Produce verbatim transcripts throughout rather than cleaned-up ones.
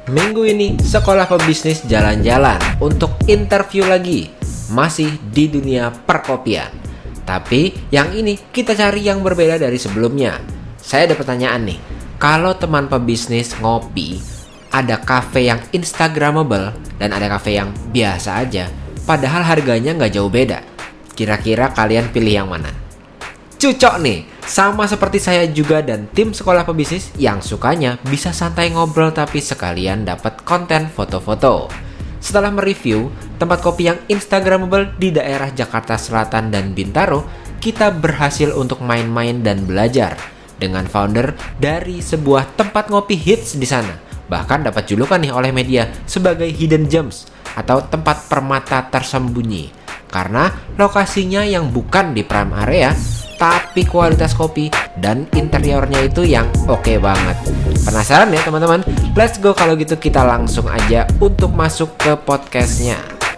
Minggu ini Sekolah Pebisnis jalan-jalan untuk interview lagi, masih di dunia perkopian. Tapi yang ini kita cari yang berbeda dari sebelumnya. Saya ada pertanyaan nih, kalau teman pebisnis ngopi, ada cafe yang instagramable dan ada cafe yang biasa aja, padahal harganya nggak jauh beda. Kira-kira kalian pilih yang mana? Cucok nih, sama seperti saya juga dan tim Sekolah Pebisnis yang sukanya bisa santai ngobrol tapi sekalian dapat konten foto-foto. Setelah mereview tempat kopi yang instagramable di daerah Jakarta Selatan dan Bintaro, kita berhasil untuk main-main dan belajar dengan founder dari sebuah tempat ngopi hits di sana. Bahkan dapat julukan nih oleh media sebagai hidden gems atau tempat permata tersembunyi karena lokasinya yang bukan di prime area, tapi kualitas kopi dan interiornya itu yang oke banget. Penasaran ya teman-teman? Let's go kalau gitu kita langsung aja untuk masuk ke podcastnya.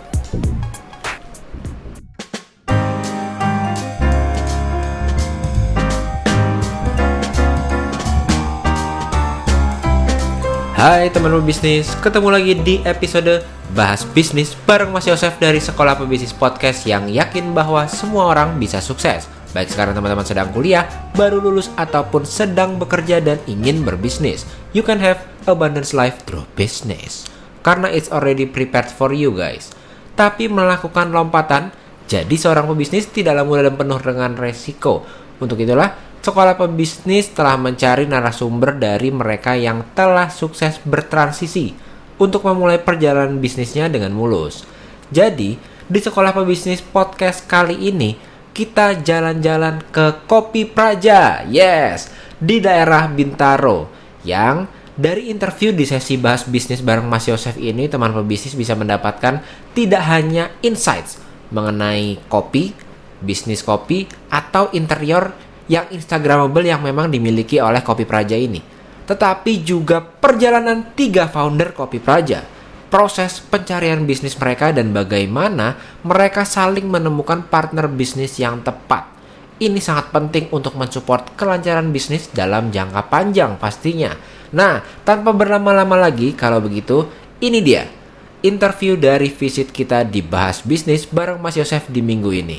Hai teman pebisnis, ketemu lagi di episode Bahas Bisnis bareng Mas Yosef dari Sekolah Pebisnis Podcast yang yakin bahwa semua orang bisa sukses. Baik sekarang teman-teman sedang kuliah, baru lulus, ataupun sedang bekerja dan ingin berbisnis. You can have abundance life through business. Karena it's already prepared for you guys. Tapi melakukan lompatan, jadi seorang pebisnis tidaklah mudah dan penuh dengan resiko. Untuk itulah, Sekolah Pebisnis telah mencari narasumber dari mereka yang telah sukses bertransisi untuk memulai perjalanan bisnisnya dengan mulus. Jadi, di Sekolah Pebisnis Podcast kali ini, kita jalan-jalan ke Kopi Praja, yes, di daerah Bintaro. Yang dari interview di sesi bahas bisnis bareng Mas Yosef ini, teman pebisnis bisa mendapatkan tidak hanya insights mengenai kopi, bisnis kopi, atau interior yang instagramable yang memang dimiliki oleh Kopi Praja ini, tetapi juga perjalanan tiga founder Kopi Praja, proses pencarian bisnis mereka, dan bagaimana mereka saling menemukan partner bisnis yang tepat. Ini sangat penting untuk mensupport kelancaran bisnis dalam jangka panjang pastinya. Nah, tanpa berlama-lama lagi, kalau begitu, ini dia interview dari visit kita di Bahas Bisnis bareng Mas Yosef di minggu ini.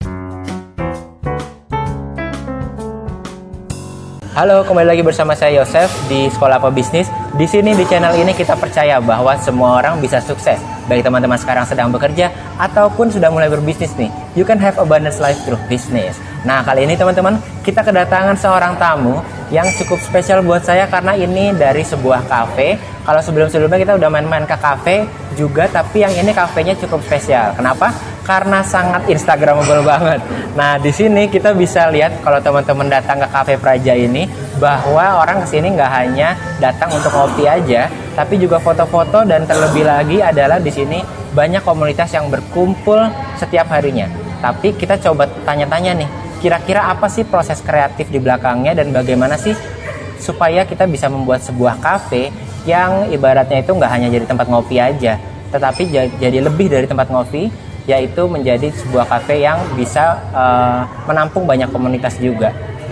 Halo, kembali lagi bersama saya Yosef di Sekolah Pebisnis. Di sini di channel ini kita percaya bahwa semua orang bisa sukses. Baik teman-teman sekarang sedang bekerja ataupun sudah mulai berbisnis nih. You can have abundance life through business. Nah, kali ini teman-teman kita kedatangan seorang tamu yang cukup spesial buat saya karena ini dari sebuah kafe. Kalau sebelum-sebelumnya kita udah main-main ke kafe juga, tapi yang ini kafenya cukup spesial. Kenapa? Karena sangat instagramable banget. Nah, di sini kita bisa lihat kalau teman-teman datang ke Cafe Praja ini bahwa orang kesini nggak hanya datang untuk ngopi aja, tapi juga foto-foto, dan terlebih lagi adalah di sini banyak komunitas yang berkumpul setiap harinya. Tapi kita coba tanya-tanya nih, kira-kira apa sih proses kreatif di belakangnya dan bagaimana sih supaya kita bisa membuat sebuah kafe yang ibaratnya itu nggak hanya jadi tempat ngopi aja, tetapi jadi lebih dari tempat ngopi, yaitu menjadi sebuah kafe yang bisa uh, menampung banyak komunitas juga.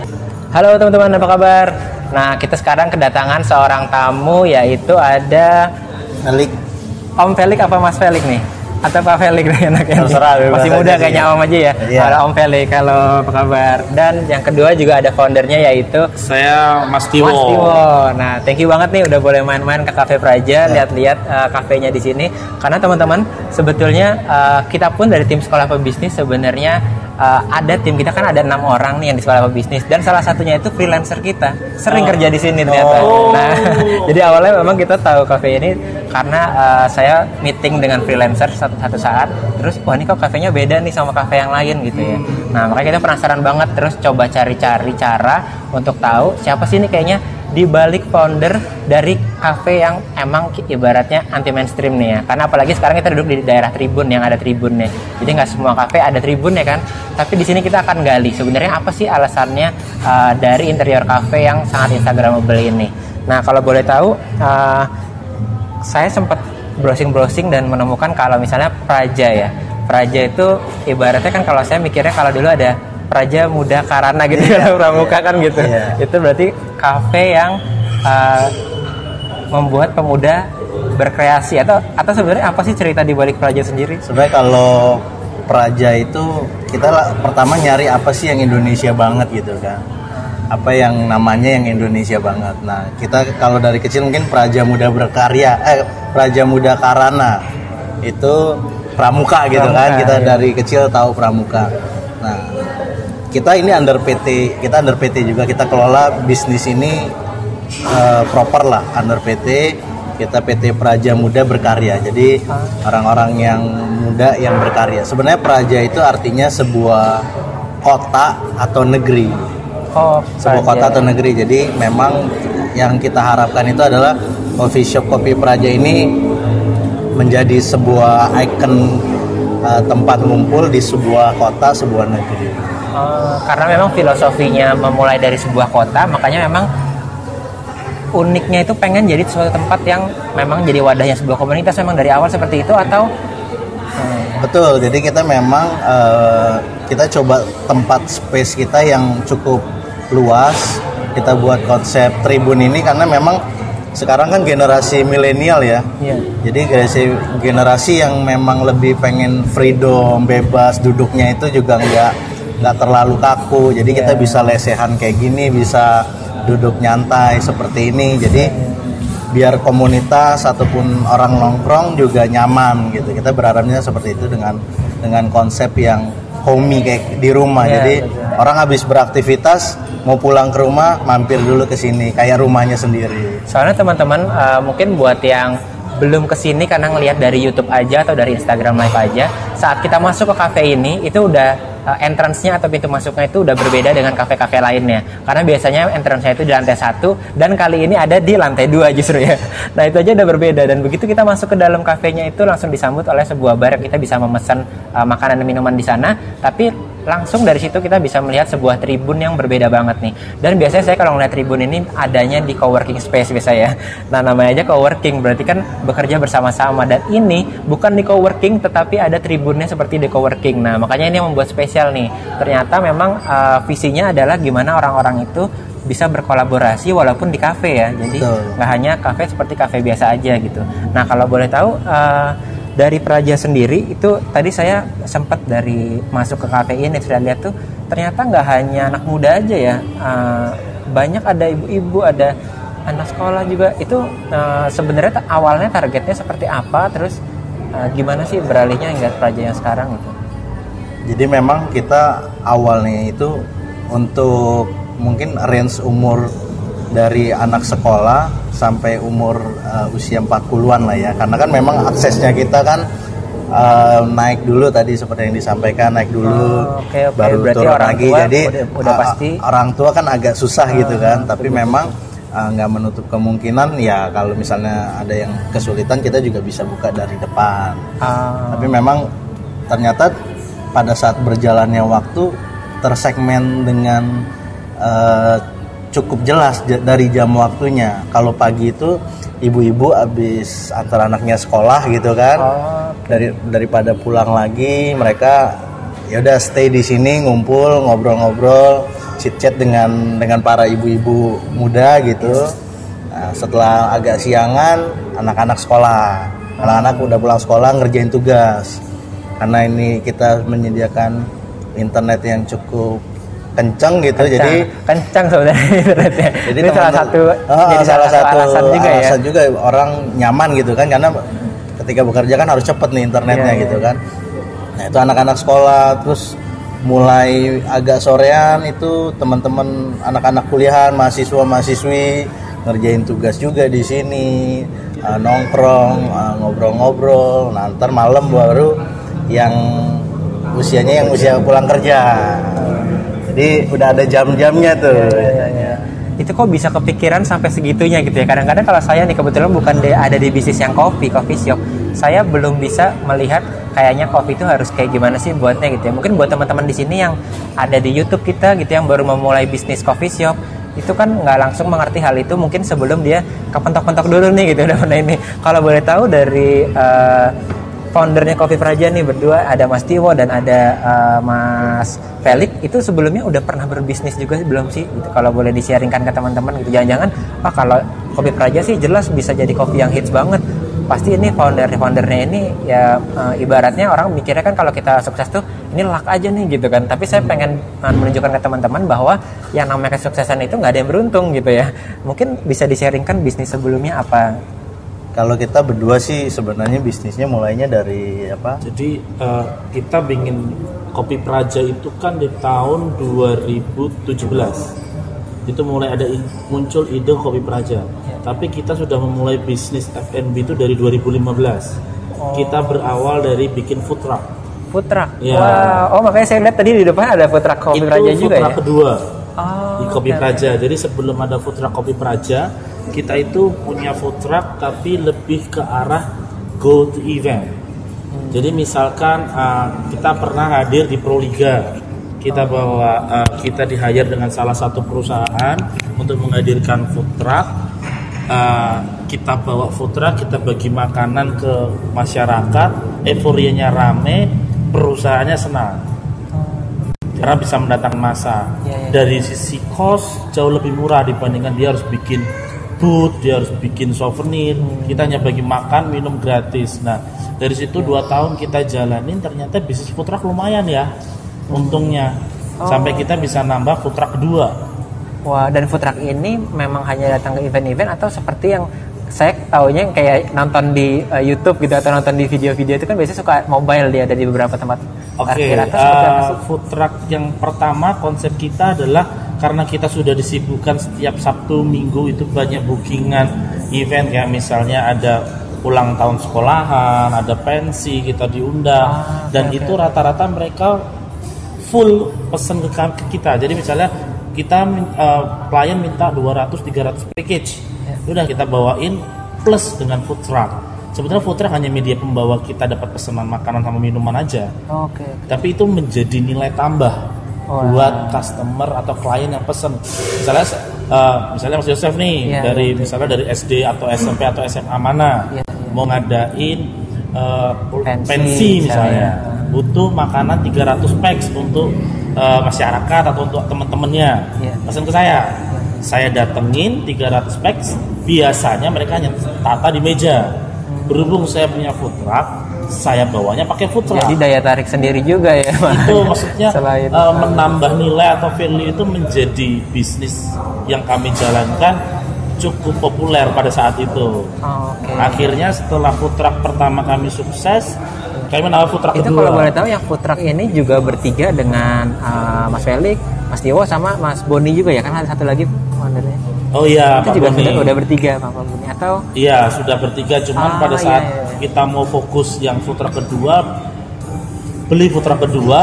Halo teman-teman, apa kabar? Nah, kita sekarang kedatangan seorang tamu, yaitu ada Felik. Om Felik apa Mas Felik nih? Atau Pak Felik nih enaknya? Masih muda kayaknya Om aja ya. Iya. Halo Om Felik, halo apa kabar? Dan yang kedua juga ada foundernya, yaitu Saya Mas Tiwo. Mas Tiwo. Nah, thank you banget nih udah boleh main-main ke Cafe Praja, lihat-lihat uh, kafenya di sini. Karena teman-teman, sebetulnya uh, kita pun dari tim Sekolah Pebisnis sebenarnya uh, ada tim kita kan ada enam orang nih yang di Sekolah Pebisnis, dan salah satunya itu freelancer kita. Sering oh. kerja di sini ternyata. Oh. Nah, jadi awalnya memang kita tahu kafe ini karena uh, saya meeting dengan freelancer satu, satu saat, terus wah ini kok kafenya beda nih sama kafe yang lain gitu ya. Nah, makanya kita penasaran banget, terus coba cari-cari cara untuk tahu siapa sih ini kayaknya di balik founder dari kafe yang emang ibaratnya anti mainstream nih ya. Karena apalagi sekarang kita duduk di daerah Tribun yang ada tribunnya. Jadi nggak semua kafe ada tribun ya kan. Tapi di sini kita akan gali sebenarnya apa sih alasannya uh, dari interior kafe yang sangat instagramable ini. Nah, kalau boleh tahu, uh, saya sempat browsing-browsing dan menemukan kalau misalnya Praja ya. Praja itu ibaratnya kan kalau saya mikirnya kalau dulu ada Praja Muda Karana gitu, yeah, kalau pramuka yeah, kan gitu. Yeah. Itu berarti kafe yang uh, membuat pemuda berkreasi atau atau sebenarnya apa sih cerita di balik Praja sendiri? Sebenarnya kalau Praja itu kita lah, pertama nyari apa sih yang Indonesia banget gitu kan. Apa yang namanya yang Indonesia banget. Nah, kita kalau dari kecil mungkin Praja Muda Berkarya, eh Praja Muda Karana itu pramuka gitu pramuka, kan. Kita ya. Dari kecil tahu pramuka. Nah, kita ini under P T, kita under P T juga, kita kelola bisnis ini uh, proper lah under P T. Kita P T Praja Muda Berkarya. Jadi orang-orang yang muda yang berkarya. Sebenarnya Praja itu artinya sebuah kota atau negeri. Oh, sebuah kota atau negeri. Jadi memang yang kita harapkan itu adalah coffee shop Kopi Praja ini menjadi sebuah ikon uh, tempat ngumpul di sebuah kota, sebuah negeri. Uh, karena memang filosofinya memulai dari sebuah kota, makanya memang uniknya itu pengen jadi suatu tempat yang memang jadi wadahnya sebuah komunitas. Memang dari awal seperti itu atau? Hmm. Betul. Jadi kita memang uh, kita coba tempat space kita yang cukup luas. Kita buat konsep tribun ini karena memang sekarang kan generasi milenial ya. Yeah. Jadi generasi generasi yang memang lebih pengen freedom, bebas, duduknya itu juga nggak nggak terlalu kaku. Jadi yeah. kita bisa lesehan kayak gini, bisa duduk nyantai seperti ini. Jadi biar komunitas ataupun orang nongkrong juga nyaman gitu. Kita berharapnya seperti itu dengan dengan konsep yang homey kayak di rumah. Yeah, jadi betul. Orang habis beraktivitas mau pulang ke rumah mampir dulu ke sini kayak rumahnya sendiri. Soalnya teman-teman uh, mungkin buat yang belum kesini karena ngelihat dari YouTube aja atau dari Instagram Live aja, saat kita masuk ke kafe ini itu udah uh, entrance-nya atau pintu masuknya itu udah berbeda dengan kafe-kafe lainnya. Karena biasanya entrance-nya itu di lantai satu dan kali ini ada di lantai dua justru ya. Nah itu aja udah berbeda dan begitu kita masuk ke dalam kafenya itu langsung disambut oleh sebuah bar yang kita bisa memesan uh, makanan dan minuman di sana. Tapi langsung dari situ kita bisa melihat sebuah tribun yang berbeda banget nih. Dan biasanya saya kalau ngeliat tribun ini adanya di coworking space biasanya. Nah namanya aja coworking berarti kan bekerja bersama-sama. Dan ini bukan di coworking tetapi ada tribunnya seperti di coworking. Nah makanya ini yang membuat spesial nih. Ternyata memang uh, visinya adalah gimana orang-orang itu bisa berkolaborasi walaupun di kafe ya. Jadi nggak hanya kafe seperti kafe biasa aja gitu. Nah kalau boleh tahu uh, dari Praja sendiri itu tadi saya sempat dari masuk ke kafe ini sudah lihat tuh ternyata nggak hanya anak muda aja ya, uh, banyak ada ibu-ibu, ada anak sekolah juga. Itu uh, sebenarnya t- awalnya targetnya seperti apa, terus uh, gimana sih beralihnya hingga Praja yang sekarang itu? Jadi memang kita awalnya itu untuk mungkin range umur dari anak sekolah sampai umur uh, usia empat puluhan lah ya. Karena kan memang aksesnya kita kan uh, naik dulu tadi seperti yang disampaikan, naik dulu oh, okay, okay. baru berarti turun lagi. Jadi udah, udah uh, pasti orang tua kan agak susah uh, gitu kan. Tapi betul. Memang nggak uh, menutup kemungkinan ya kalau misalnya ada yang kesulitan kita juga bisa buka dari depan. Uh. Tapi memang ternyata pada saat berjalannya waktu tersegmen dengan uh, cukup jelas j- dari jam waktunya. Kalau pagi itu ibu-ibu habis antar anaknya sekolah gitu kan. Oh, okay. Dari daripada pulang lagi mereka ya udah stay di sini ngumpul ngobrol-ngobrol chit-chat dengan dengan para ibu-ibu muda gitu. Nah, setelah agak siangan anak-anak sekolah. Anak-anak udah pulang sekolah ngerjain tugas. Karena ini kita menyediakan internet yang cukup kencang gitu, kencang. jadi kencang sebenarnya internetnya. Jadi ini salah satu oh, jadi salah satu alasan juga alasan ya. juga orang nyaman gitu kan, karena ketika bekerja kan harus cepet nih internetnya yeah, gitu yeah. kan. Nah itu anak-anak sekolah, terus mulai agak sorean itu teman-teman anak-anak kuliahan, mahasiswa mahasiswi ngerjain tugas juga di sini, uh, nongkrong, uh, ngobrol-ngobrol. Nah ntar malam baru yang usianya yang usia pulang kerja. Jadi udah ada jam-jamnya tuh. Ya, ya, ya. Itu kok bisa kepikiran sampai segitunya gitu ya. Kadang-kadang kalau saya nih kebetulan bukan de, ada di bisnis yang kopi, coffee shop, saya belum bisa melihat kayaknya kopi itu harus kayak gimana sih buatnya gitu ya. Mungkin buat teman-teman di sini yang ada di YouTube kita gitu yang baru memulai bisnis coffee shop, itu kan nggak langsung mengerti hal itu mungkin sebelum dia kepentok-pentok dulu nih gitu udah pernah ini. Kalau boleh tahu dari uh, foundernya Kopi Praja nih berdua, ada Mas Tiwo dan ada uh, Mas Felix. Itu sebelumnya udah pernah berbisnis juga belum sih? Gitu. Kalau boleh di-sharingkan ke teman-teman gitu. Jangan-jangan, wah kalau Kopi Praja sih jelas bisa jadi kopi yang hits banget. Pasti ini founder-foundernya ini ya uh, ibaratnya orang mikirnya kan kalau kita sukses tuh ini luck aja nih gitu kan. Tapi saya pengen uh, menunjukkan ke teman-teman bahwa yang namanya kesuksesan itu nggak ada yang beruntung gitu ya. Mungkin bisa di-sharingkan bisnis sebelumnya apa? Kalau kita berdua sih sebenarnya bisnisnya mulainya dari apa? Jadi uh, kita bikin Kopi Praja itu kan di tahun dua ribu tujuh belas. Itu mulai ada muncul ide Kopi Praja. Tapi kita sudah memulai bisnis F and B itu dari dua ribu lima belas. Oh. Kita berawal dari bikin food truck. Food truck? Ya. Wow. Oh makanya saya lihat tadi di depan ada food truck Kopi itu Praja juga ya? Itu food truck kedua oh, di Kopi okay. Praja. Jadi sebelum ada food truck Kopi Praja, kita itu punya food truck tapi lebih ke arah go to event. Hmm. Jadi misalkan uh, kita pernah hadir di Proliga. Kita bawa, uh, kita di-hire dengan salah satu perusahaan untuk menghadirkan food truck. Uh, kita bawa food truck, kita bagi makanan ke masyarakat, euforianya rame, perusahaannya senang karena bisa mendatangkan massa. Dari sisi cost jauh lebih murah dibandingkan dia harus bikin booth, dia harus bikin souvenir. Kita hanya bagi makan, minum gratis. Nah dari situ dua tahun kita jalanin, ternyata bisnis food truck lumayan ya untungnya, sampai kita bisa nambah food truck kedua. Wah, dan food truck ini memang hanya datang ke event-event atau seperti yang saya taunya kayak nonton di uh, YouTube gitu atau nonton di video-video itu kan biasanya suka mobile dia ada di beberapa tempat. Oke, okay, uh, food truck yang pertama konsep kita adalah karena kita sudah disibukkan setiap Sabtu Minggu itu banyak bookingan event kayak misalnya ada ulang tahun sekolahan, ada pensi kita diundang ah, dan okay, itu okay. Rata-rata mereka full pesen ke, ke kita. Jadi misalnya kita uh, klien minta dua ratus tiga ratus package, udah kita bawain plus dengan food truck. Sebenarnya food truck hanya media pembawa kita dapat pesanan makanan sama minuman aja. Oke. Okay. Tapi itu menjadi nilai tambah oh, buat customer atau klien yang pesen. Misalnya, uh, misalnya Mas Yosef nih yeah, dari yeah, misalnya dari S D atau S M P atau S M A mana yeah, yeah. mau ngadain uh, pensi, pensi misalnya, misalnya, butuh makanan tiga ratus packs untuk Uh, masyarakat atau untuk teman-temannya yeah. Pesan ke saya, yeah. Saya datengin tiga ratus packs. Biasanya mereka hanya tata di meja. hmm. Berhubung saya punya food truck, saya bawanya pakai food truck. Jadi daya tarik sendiri juga ya. Itu maksudnya uh, menambah nilai atau value itu menjadi bisnis yang kami jalankan cukup populer pada saat itu. oh, okay. Akhirnya setelah food truck pertama kami sukses, kami menambah food truck itu kedua. Kalau boleh tahu yang food truck ini juga bertiga dengan uh, Mas Felix, Mas Tiwo sama Mas Boni juga ya kan, ada satu lagi foundernya. Oh iya, itu Pak juga Boni. Sudah, udah bertiga Pak Boni atau? Iya sudah bertiga, cuman ah, pada saat iya, iya. kita mau fokus yang food truck kedua, beli food truck kedua,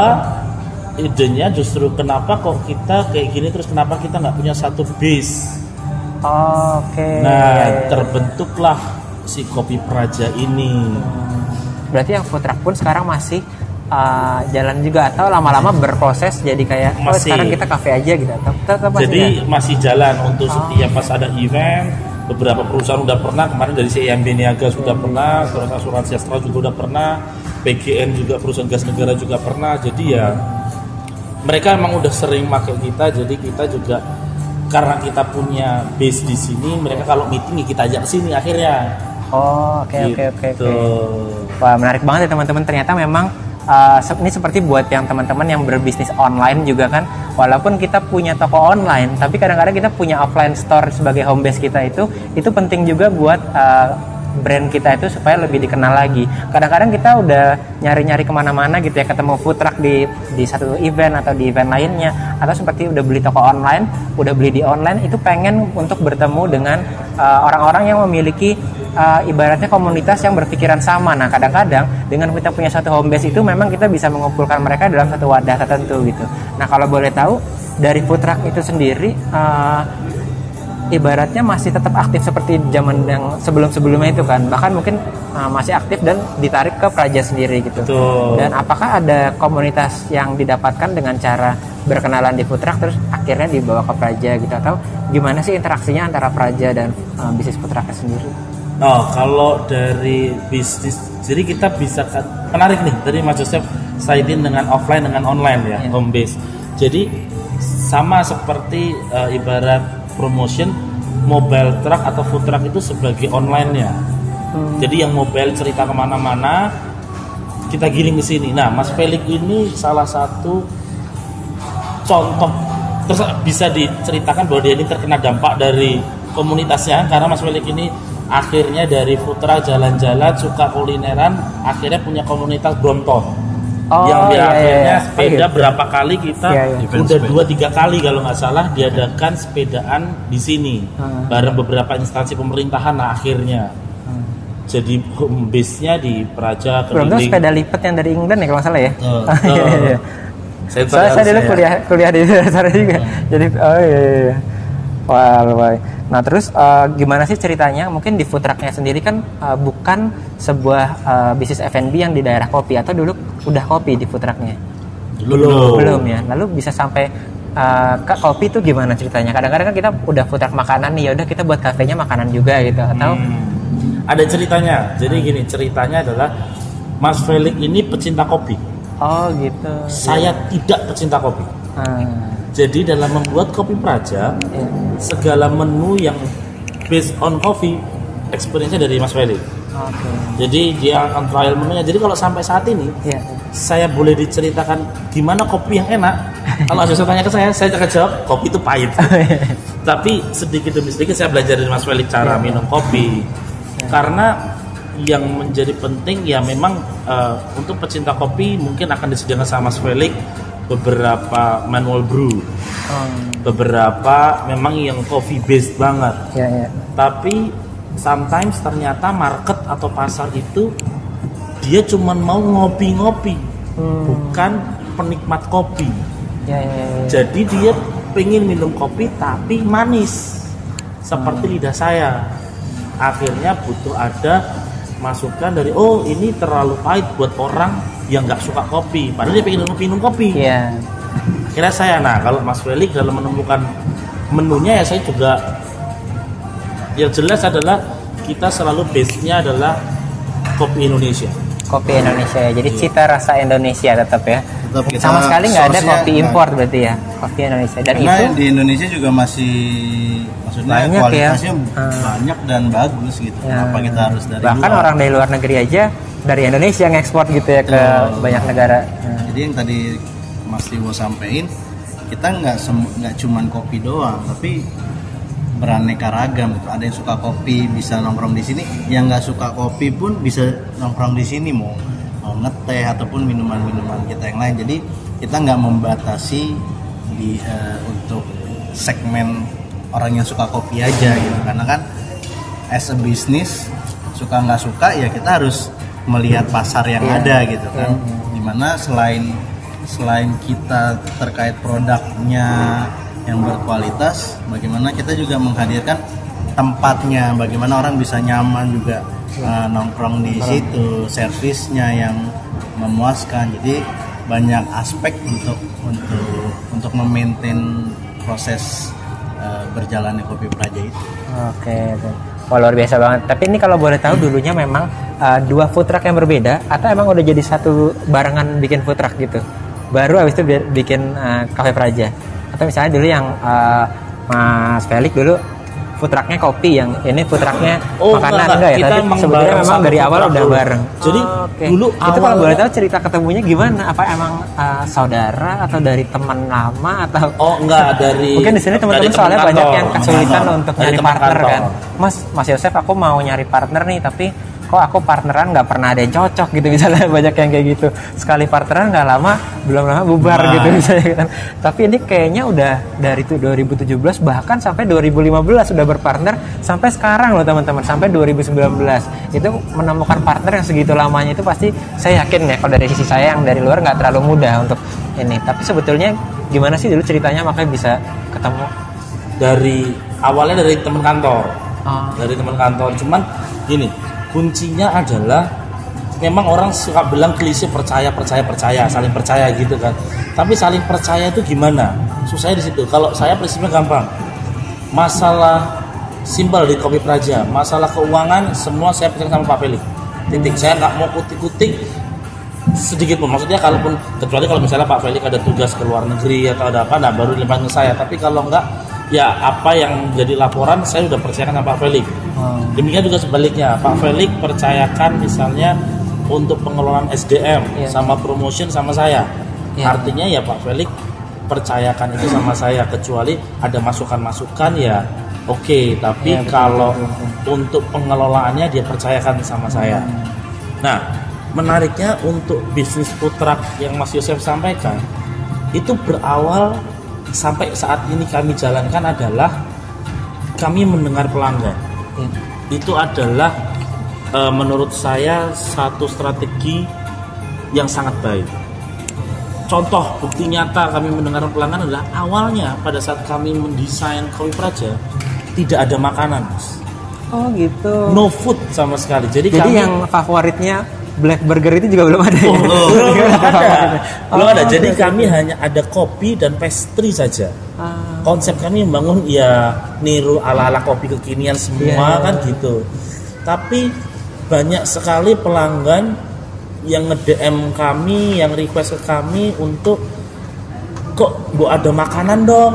idenya justru kenapa kok kita kayak gini, terus kenapa kita nggak punya satu base? Oh, oke. Okay. Nah iya, iya. terbentuklah si Kopi Praja ini. Berarti yang food truck pun sekarang masih uh, jalan juga atau lama-lama berproses jadi kayak oh sekarang kita kafe aja gitu atau tetap masih jadi jalan? Masih jalan untuk oh. setiap pas ada event. Beberapa perusahaan udah pernah, kemarin dari C I M B Niaga sudah hmm. pernah, terus Asuransi Astra juga udah pernah, P G N juga perusahaan gas negara juga pernah. Jadi ya mereka emang udah sering pakai kita, jadi kita juga karena kita punya base di sini, mereka kalau meeting kita ajak ke sini akhirnya. Oh, oke oke oke oke. Wah, menarik banget ya teman-teman. Ternyata memang uh, ini seperti buat yang teman-teman yang berbisnis online juga kan. Walaupun kita punya toko online, tapi kadang-kadang kita punya offline store sebagai home base kita itu, itu penting juga buat uh, brand kita itu supaya lebih dikenal lagi. Kadang-kadang kita udah nyari-nyari kemana-mana gitu ya, ketemu food truck di di satu event atau di event lainnya, atau seperti udah beli toko online, udah beli di online, itu pengen untuk bertemu dengan uh, orang-orang yang memiliki uh, ibaratnya komunitas yang berpikiran sama. Nah kadang-kadang dengan kita punya satu home base itu memang kita bisa mengumpulkan mereka dalam satu wadah tertentu gitu. Nah kalau boleh tahu dari food truck itu sendiri uh, ibaratnya masih tetap aktif seperti zaman yang sebelum-sebelumnya itu kan, bahkan mungkin uh, masih aktif dan ditarik ke Praja sendiri gitu. Betul. Dan apakah ada komunitas yang didapatkan dengan cara berkenalan di food truck terus akhirnya dibawa ke Praja gitu, atau gimana sih interaksinya antara Praja dan uh, bisnis food trucknya sendiri? Oh, kalau dari bisnis, jadi kita bisa menarik nih tadi Mas Joseph saitin dengan offline dengan online ya, yeah. home base. Jadi sama seperti uh, ibarat promotion mobile truck atau food truck itu sebagai online-nya. Hmm. Jadi yang mobile cerita kemana-mana kita giring ke sini. Nah, Mas Felix ini salah satu contoh, terus bisa diceritakan bahwa dia ini terkena dampak dari komunitasnya karena Mas Felix ini akhirnya dari food truck jalan-jalan suka kulineran akhirnya punya komunitas Brompton. Oh, yang dia iya, akhirnya iya. sepeda oh, iya. berapa kali kita iya, iya. udah dua tiga kali kalau nggak salah diadakan sepedaan di sini hmm. bareng beberapa instansi pemerintahan. Nah akhirnya hmm. jadi home base-nya di Praja Brompton sepeda lipat yang dari England ya kalau nggak salah ya. Oh, oh. iya, iya. Saya, saya, saya dulu kuliah kuliah di sana juga. Hmm. Jadi oh iya. iya. Wah, wah. Nah terus uh, gimana sih ceritanya? Mungkin di food trucknya sendiri kan uh, bukan sebuah uh, bisnis F and B yang di daerah kopi, atau dulu udah kopi di food trucknya? Belum. Belum ya. Lalu bisa sampai uh, ke kopi itu gimana ceritanya? Kadang-kadang kan kita udah food truck makanan nih, ya udah kita buat kafenya makanan juga gitu, atau? Hmm. Ada ceritanya. Jadi gini, ceritanya adalah Mas Felix ini pecinta kopi. Oh gitu. Saya ya. tidak pecinta kopi. Hmm. Jadi dalam membuat kopi Praja, yeah. segala menu yang based on coffee, experience-nya dari Mas Felix. Okay. Jadi dia akan trial menunya. Jadi kalau sampai saat ini, yeah. saya boleh diceritakan gimana kopi yang enak. Kalau saya tanya ke saya, saya akan jawab kopi itu pahit. Tapi sedikit demi sedikit saya belajar dari Mas Felix cara yeah. minum kopi. Yeah. Karena yang menjadi penting ya memang uh, untuk pecinta kopi mungkin akan disediakan sama Mas Felix beberapa manual brew, hmm. beberapa memang yang coffee based banget. Ya, ya. Tapi sometimes ternyata market atau pasar itu dia cuma mau ngopi-ngopi, hmm. bukan penikmat kopi. Ya, ya, ya. Jadi dia pengen minum kopi tapi manis, seperti hmm. lidah saya. Akhirnya butuh ada masukan dari oh ini terlalu pahit buat orang yang nggak suka kopi, padahal dia pengen minum kopi. Iya. Akhirnya saya, nah kalau Mas Felix dalam menemukan menunya ya saya juga, yang jelas adalah kita selalu base-nya adalah kopi Indonesia. Kopi Indonesia ya, jadi cita rasa Indonesia tetap ya. Tetap kita sama sekali nggak ada kopi impor berarti ya, kopi Indonesia. Dan karena itu di Indonesia juga masih maksudnya banyak kualitasnya ya. banyak dan bagus gitu. Ya. Kenapa kita harus dari bahkan luar? Orang dari luar negeri aja dari Indonesia ngekspor gitu ya ke oh, banyak negara. Nah. Jadi yang tadi Mas Tiwo sampein, kita nggak nggak cuman kopi doang, tapi beraneka ragam. Ada yang suka kopi bisa nongkrong di sini, yang nggak suka kopi pun bisa nongkrong di sini, mau mau ngeteh ataupun minuman-minuman kita yang lain. Jadi kita nggak membatasi di uh, untuk segmen orang yang suka kopi aja gitu, karena kan as a business suka nggak suka ya kita harus melihat pasar yang yeah. ada gitu kan, yeah. dimana selain selain kita terkait produknya yang berkualitas, bagaimana kita juga menghadirkan tempatnya, bagaimana orang bisa nyaman juga uh, nongkrong di situ, servisnya yang memuaskan. Jadi banyak aspek untuk untuk untuk memaintain proses uh, berjalannya Kopi Praja itu. Oke, oke. Wah, luar biasa banget. Tapi ini kalau boleh tahu dulunya memang uh, dua food truck yang berbeda atau emang udah jadi satu barengan bikin food truck gitu? Baru habis itu bikin uh, Cafe Praja. Atau misalnya dulu yang uh, Mas Felix dulu food trucknya kopi, yang ini food trucknya oh, makanan enggak, enggak ya? Tapi sebenarnya memang dari awal udah bareng. Jadi oh, okay. dulu itu kalau boleh tahu cerita ketemunya gimana? Apa emang uh, saudara atau dari teman lama atau? Oh enggak, dari mungkin di sini teman-teman soalnya kantor, banyak yang kesulitan untuk nyari partner kantor. Kan. Mas Mas Yosef, aku mau nyari partner nih tapi kok aku partneran nggak pernah ada yang cocok gitu, misalnya banyak yang kayak gitu. Sekali partneran nggak lama, belum lama bubar nah. gitu misalnya kan. Tapi ini kayaknya udah dari tuh dua ribu tujuh belas bahkan sampai dua ribu lima belas sudah berpartner sampai sekarang loh teman-teman, sampai dua ribu sembilan belas. Itu menemukan partner yang segitu lamanya itu pasti saya yakin ya kalau dari sisi saya yang dari luar nggak terlalu mudah untuk ini. Tapi sebetulnya gimana sih dulu ceritanya makanya bisa ketemu? Dari awalnya dari teman kantor. Oh. Dari teman kantor, cuman gini, kuncinya adalah memang orang suka bilang klise percaya percaya percaya saling percaya gitu kan, tapi saling percaya itu gimana susahnya di situ. Kalau saya prinsipnya gampang, masalah simpel di Kopi Praja. Masalah keuangan semua saya percaya sama Pak Felix. Titik. Saya nggak mau kutik-kutik sedikit pun. Maksudnya kalaupun kecuali kalau misalnya Pak Felix ada tugas ke luar negeri atau ada apa, nah baru limpahkan ke saya. Tapi kalau enggak, ya apa yang jadi laporan saya sudah percayakan sama Pak Felix. Hmm. Demikian juga sebaliknya, Pak Felix percayakan misalnya untuk pengelolaan S D M yeah. sama promotion sama saya. Yeah. Artinya ya Pak Felix percayakan itu sama saya, kecuali ada masukan-masukan ya oke, okay. tapi yeah, kalau betul, betul. untuk pengelolaannya dia percayakan sama saya. Hmm. Nah, menariknya untuk bisnis food truck yang Mas Yosef sampaikan itu berawal sampai saat ini kami jalankan adalah kami mendengar pelanggan. Hmm. Itu adalah e, menurut saya satu strategi yang sangat baik. Contoh bukti nyata kami mendengar pelanggan adalah awalnya pada saat kami mendesain Kopi Praja tidak ada makanan, Mas. Oh gitu. No food sama sekali. Jadi, Jadi kami, yang favoritnya Black Burger itu juga belum ada. Oh, ya? belum ada. Belum ada. Jadi kami hanya ada kopi dan pastry saja. Ah. Konsep kami membangun ya niru ala-ala kopi kekinian semua yeah. kan gitu. Tapi banyak sekali pelanggan yang nge-D M kami, yang request ke kami untuk kok bu ada makanan dong.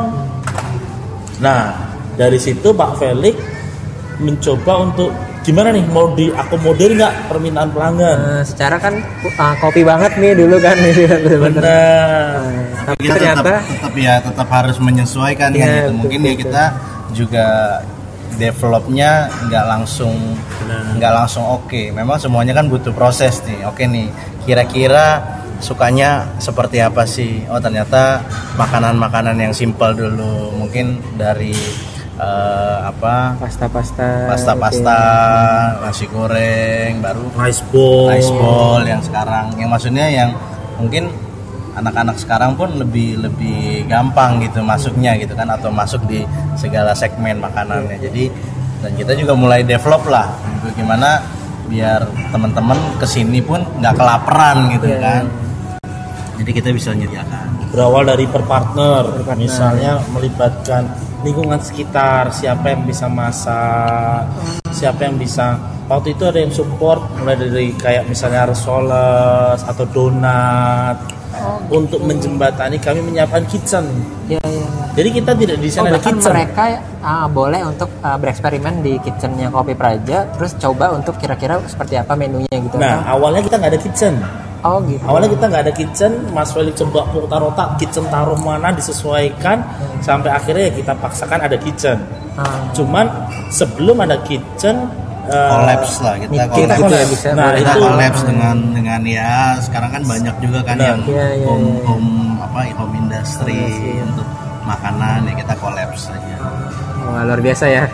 Nah, dari situ Pak Felix mencoba untuk gimana nih, mau diakomodir nggak permintaan pelanggan? Nah, secara kan uh, kopi banget nih dulu kan nih. Benar. Nah, tapi kita ternyata tetap, tetap ya tetap harus menyesuaikan ya, kan gitu. Mungkin betul, ya kita betul. juga developnya nggak langsung nggak langsung oke. Okay. Memang semuanya kan butuh proses nih. Oke okay nih, kira-kira sukanya seperti apa sih? Oh ternyata makanan-makanan yang simpel dulu, mungkin dari uh, apa pasta-pasta, pasta-pasta, okay. nasi goreng, baru rice bowl, rice bowl yang sekarang, yang maksudnya yang mungkin anak-anak sekarang pun lebih lebih gampang gitu masuknya gitu kan, atau masuk di segala segmen makanannya. Jadi dan kita juga mulai develop lah bagaimana biar teman-teman kesini pun nggak kelaparan gitu yeah. kan. Jadi kita bisa menyediakan. Berawal dari per partner, per partner, misalnya melibatkan lingkungan sekitar, siapa yang bisa masak, siapa yang bisa. Waktu itu ada yang support mulai dari kayak misalnya resoles atau donat. Oh, gitu. Untuk menjembatani kami menyiapkan kitchen. Ya, ya, ya. Jadi kita tidak di sana oh, ada kitchen. Mereka uh, boleh untuk uh, bereksperimen di kitchennya Kopi Praja, terus coba untuk kira-kira seperti apa menunya gitu. Nah, kan? Awalnya kita nggak ada kitchen. Oh gitu. Awalnya kita nggak ada kitchen, Mas Felix coba putar-otak kitchen taruh mana disesuaikan, hmm. sampai akhirnya ya kita paksakan ada kitchen. Hmm. Cuman sebelum ada kitchen kolaps uh, lah kita kolaps gitu ya, bisa nah kita kolaps dengan dengan ya sekarang kan banyak juga kan nah, yang ya, ya, home ya. home apa home industry ya, untuk makanan ya kita kolaps aja. Wah, luar biasa ya.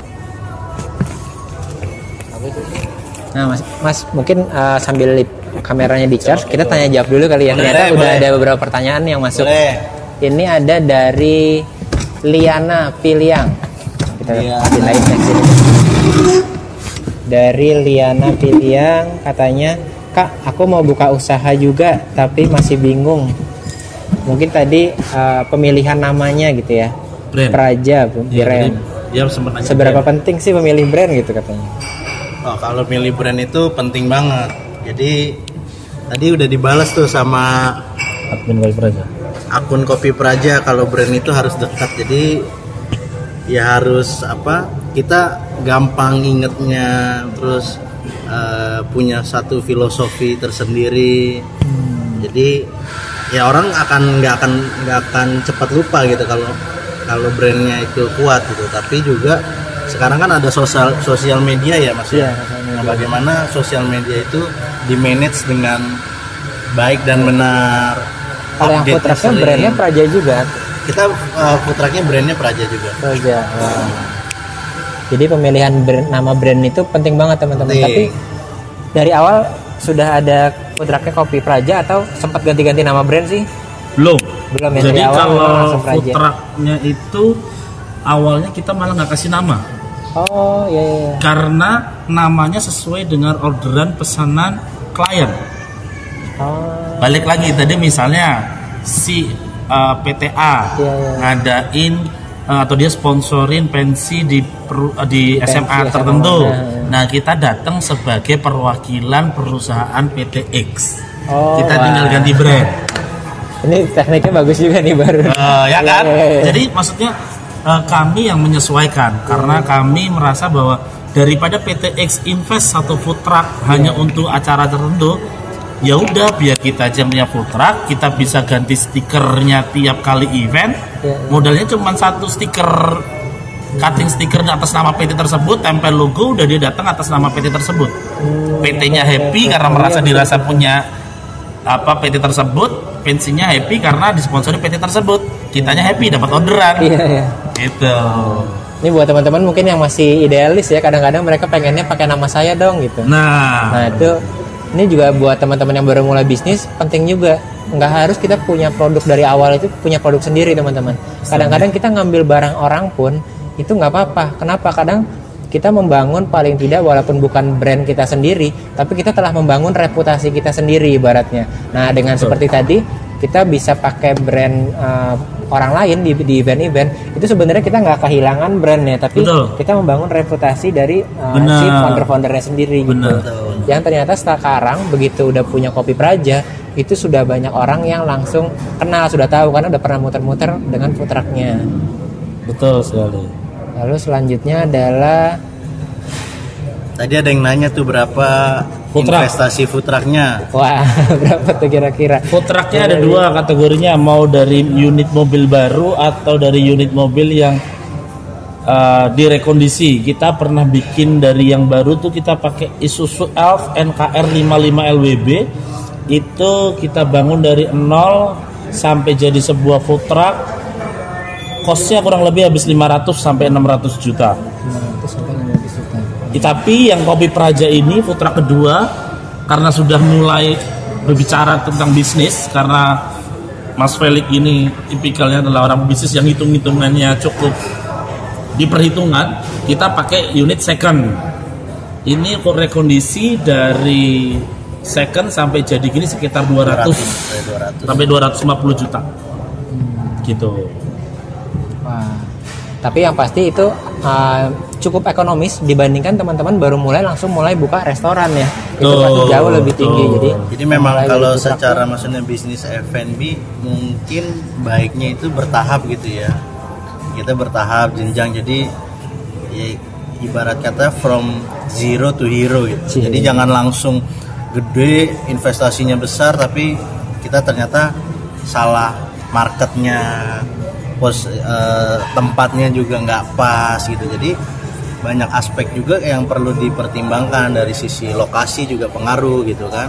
Nah mas, mas mungkin uh, sambil lip, kameranya di charge kita tanya jawab dulu kali ya. Boleh, ternyata boleh. Udah ada beberapa pertanyaan yang masuk. Boleh. Ini ada dari Liana Piliang. Kita pindahin ke sini. Dari Liana Piliang katanya, Kak, aku mau buka usaha juga tapi masih bingung. Mungkin tadi uh, pemilihan namanya gitu ya. Brand. Praja, brand. Ya, ya, seberapa brand. penting sih memilih brand gitu katanya? Oh, kalau milih brand itu penting banget. Jadi tadi udah dibalas tuh sama akun Kopi Praja. Akun Kopi Praja kalau brand itu harus dekat. Jadi ya harus apa? Kita gampang ingetnya, terus uh, punya satu filosofi tersendiri. Hmm. Jadi ya orang akan nggak akan nggak akan cepat lupa gitu kalau kalau brandnya itu kuat gitu. Tapi juga sekarang kan ada sosial sosial media ya mas ya. Nah, bagaimana sosial media itu di manage dengan baik dan benar. Kalau yang food trucknya brandnya Praja juga. Kita uh, food trucknya brandnya Praja juga. Praja. Wow. Jadi pemilihan brand, nama brand itu penting banget teman-teman. Tapi dari awal sudah ada food trucknya Kopi Praja atau sempat ganti-ganti nama brand sih? Belum. Belum ya. Jadi dari awal kalau food trucknya itu awalnya kita malah nggak kasih nama. Oh iya, iya. Karena namanya sesuai dengan orderan pesanan klien. Oh. Balik lagi tadi misalnya si uh, P T A iya, iya. ngadain uh, atau dia sponsorin pensi di per, uh, di pensi S M A tertentu. S M A. Nah, kita datang sebagai perwakilan perusahaan P T X. Oh, kita wah. tinggal ganti brand. Ini tekniknya bagus juga nih baru. Uh, ya kan? Jadi maksudnya uh, kami yang menyesuaikan karena kami merasa bahwa daripada P T X invest satu food truck yeah. hanya untuk acara tertentu, ya udah biar kita aja punya food truck, kita bisa ganti stikernya tiap kali event. Yeah, yeah. Modalnya cuma satu stiker, cutting stiker atas nama P T tersebut, tempel logo, udah dia datang atas nama P T tersebut. Hmm, P T-nya happy karena merasa dirasa punya apa P T tersebut, pensinya happy karena disponsori P T tersebut, kitanya happy dapat orderan. Iya, iya. Gitu. Ini buat teman-teman mungkin yang masih idealis ya, kadang-kadang mereka pengennya pakai nama saya dong gitu. Nah, nah itu ini juga buat teman-teman yang baru mulai bisnis penting juga. Nggak harus kita punya produk dari awal itu punya produk sendiri teman-teman. Kadang-kadang kita ngambil barang orang pun itu nggak apa-apa. Kenapa? Kadang kita membangun paling tidak walaupun bukan brand kita sendiri, tapi kita telah membangun reputasi kita sendiri ibaratnya. Nah dengan Betul. seperti tadi kita bisa pakai brand uh, orang lain di, di event-event itu sebenarnya kita nggak kehilangan brandnya, tapi Betul. kita membangun reputasi dari uh, si founder-foundernya sendiri gitu. Yang ternyata sekarang begitu udah punya Kopi Praja itu sudah banyak orang yang langsung kenal, sudah tahu karena udah pernah muter-muter dengan food truck-nya. Betul sekali. Lalu selanjutnya adalah tadi ada yang nanya tuh berapa food investasi food truck-nya. Wah, berapa tuh kira-kira? Food truck-nya ada dua kategorinya, mau dari unit mobil baru atau dari unit mobil yang uh, direkondisi. Kita pernah bikin dari yang baru tuh kita pakai Isuzu Elf N K R lima puluh lima L W B. Itu kita bangun dari nol sampai jadi sebuah food truck. Kosnya kurang lebih habis lima ratus sampai enam ratus juta. lima ratus sampai enam ratus juta. Tapi yang Kopi Praja ini food truck kedua karena sudah mulai berbicara tentang bisnis, karena Mas Felix ini tipikalnya adalah orang bisnis yang hitung-hitungannya cukup diperhitungkan, kita pakai unit second. Ini rekondisi dari second sampai jadi gini sekitar dua ratus sampai dua ratus lima puluh juta. Gitu. Wah, tapi yang pasti itu uh, cukup ekonomis dibandingkan teman-teman baru mulai langsung mulai buka restoran ya. Itu oh, pasti jauh lebih tinggi. Jadi, jadi memang kalau secara maksudnya bisnis F and B mungkin baiknya itu bertahap gitu ya. Kita bertahap jenjang, jadi ya, ibarat kata from zero to hero gitu. Cie. Jadi jangan langsung gede investasinya besar tapi kita ternyata salah marketnya. Pos uh, tempatnya juga nggak pas gitu, jadi banyak aspek juga yang perlu dipertimbangkan. Dari sisi lokasi juga pengaruh gitu kan,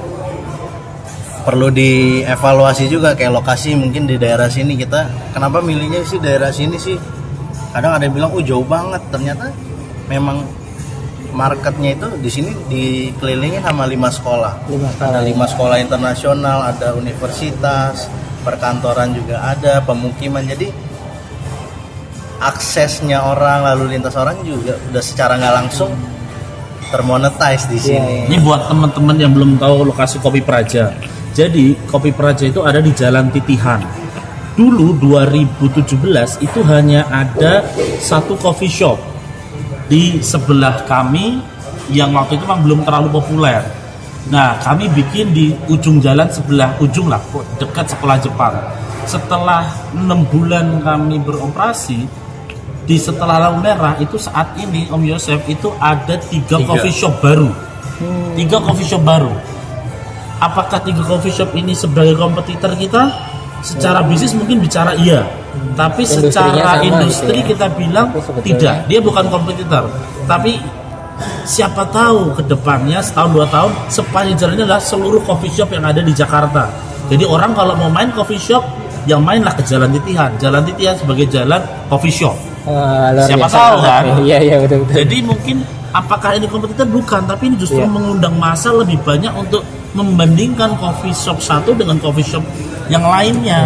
perlu dievaluasi juga. Kayak lokasi mungkin di daerah sini kita kenapa milihnya sih daerah sini sih, kadang ada yang bilang oh jauh banget, ternyata memang marketnya itu di sini dikelilingi sama lima sekolah, lima sekolah ada lima sekolah internasional, ada universitas, perkantoran juga ada, pemukiman. Jadi aksesnya orang, lalu lintas orang juga udah secara nggak langsung termonetize di sini. Ini buat teman-teman yang belum tahu lokasi Kopi Praja. Jadi Kopi Praja itu ada di Jalan Titihan. Dulu dua ribu tujuh belas itu hanya ada satu coffee shop di sebelah kami yang waktu itu memang belum terlalu populer. Nah, kami bikin di ujung jalan sebelah ujung lah, dekat sekolah Jepang. Setelah enam bulan kami beroperasi, di setelah lampu merah itu saat ini Om Yosef itu ada tiga, tiga. coffee shop baru. Hmm. Tiga coffee shop baru. Apakah tiga coffee shop ini sebagai kompetitor kita? Secara hmm. bisnis mungkin bicara iya. Hmm. Tapi secara industri gitu ya? Kita bilang tidak. Dia bukan kompetitor. Tapi siapa tahu ke depannya setahun dua tahun sepanjang jalannya adalah seluruh coffee shop yang ada di Jakarta. Jadi orang kalau mau main coffee shop yang mainlah ke Jalan Titihan. Jalan Titihan sebagai jalan coffee shop. Uh, siapa tahu kan? Iya iya betul betul. Jadi mungkin apakah ini kompetitor? Bukan, tapi ini justru yeah. mengundang massa lebih banyak untuk membandingkan coffee shop satu dengan coffee shop yang lainnya.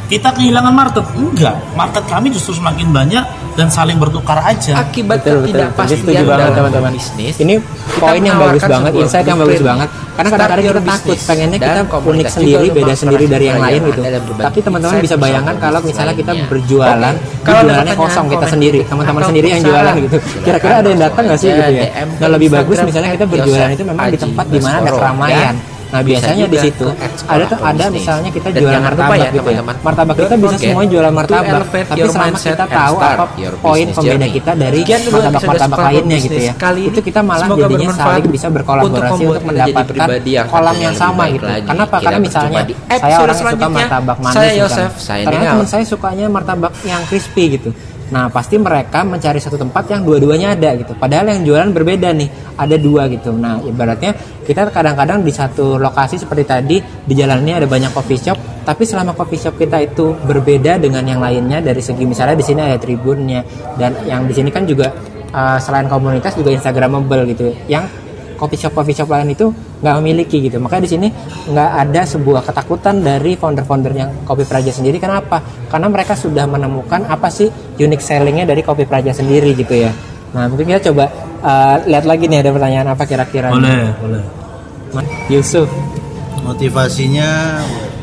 kita kehilangan market? Enggak, market kami justru semakin banyak dan saling bertukar aja. Akibat Betul, betul, ketidakpastian betul. dalam teman-teman. bisnis. Ini poin yang bagus menawarkan banget, sebuah insight yang bagus blueprint. banget. Karena kadang-kadang Start kita your takut, business. pengennya Dan kita komunitas unik juga sendiri, untuk beda sendiri dari yang para lain yang gitu. ada dan berbagi Tapi teman-teman insight bisa bayangkan bersama kalau bisnis misalnya kita lainnya. berjualan, Oke, kalau ada jualannya kosong, pertanyaan, kita komen sendiri, kritik, teman-teman atau sendiri yang jualan saran, gitu. silakan Kira-kira ada yang datang nggak sih langsung gitu ya? aja D M Nah lebih bagus Instagram misalnya kita at berjualan Yosef itu memang di Aji tempat di mana ada Baskoro. keramaian. Dan Nah bisa biasanya di juga situ ke at ada Sekolah tuh ada Pebisnis. misalnya kita Dan jualan jangan lupa martabak ya, gitu ya. teman-teman, Martabak kita don't bisa forget semua jualan to martabak, elevate tapi your selama mindset kita and tahu start apa your poin business pembeda journey. kita dari Sekian dulu episode martabak-martabak Sekolah lainnya gitu Pebisnis ya. kali ini. Itu kita malah Semoga jadinya bermanfaat saling bisa berkolaborasi untuk untuk membuat menjadi mendapatkan pribadi yang kolam tentunya yang lebih sama baik gitu. lagi. Kenapa? Kita Karena misalnya berjumpa di saya episode orang yang suka selanjutnya. martabak manis Saya gitu kan. Yosef, saya Ternyata Daniel. teman saya sukanya martabak yang crispy gitu. Nah pasti mereka mencari satu tempat yang dua-duanya ada gitu. Padahal yang jualan berbeda nih, ada dua gitu. Nah ibaratnya kita kadang-kadang di satu lokasi seperti tadi di jalan ini ada banyak coffee shop, tapi selama coffee shop kita itu berbeda dengan yang lainnya dari segi misalnya di sini ada tribunnya dan yang di sini kan juga uh, selain komunitas juga instagramable gitu. Yang coffee shop coffee shop lain itu nggak memiliki gitu. Makanya di sini nggak ada sebuah ketakutan dari founder-founder yang Kopi Praja sendiri. Kenapa? Karena mereka sudah menemukan apa sih unique sellingnya dari Kopi Praja sendiri gitu ya. Nah mungkin kita coba uh, lihat lagi nih ada pertanyaan apa kira-kira. Boleh, boleh. Yusuf. Motivasinya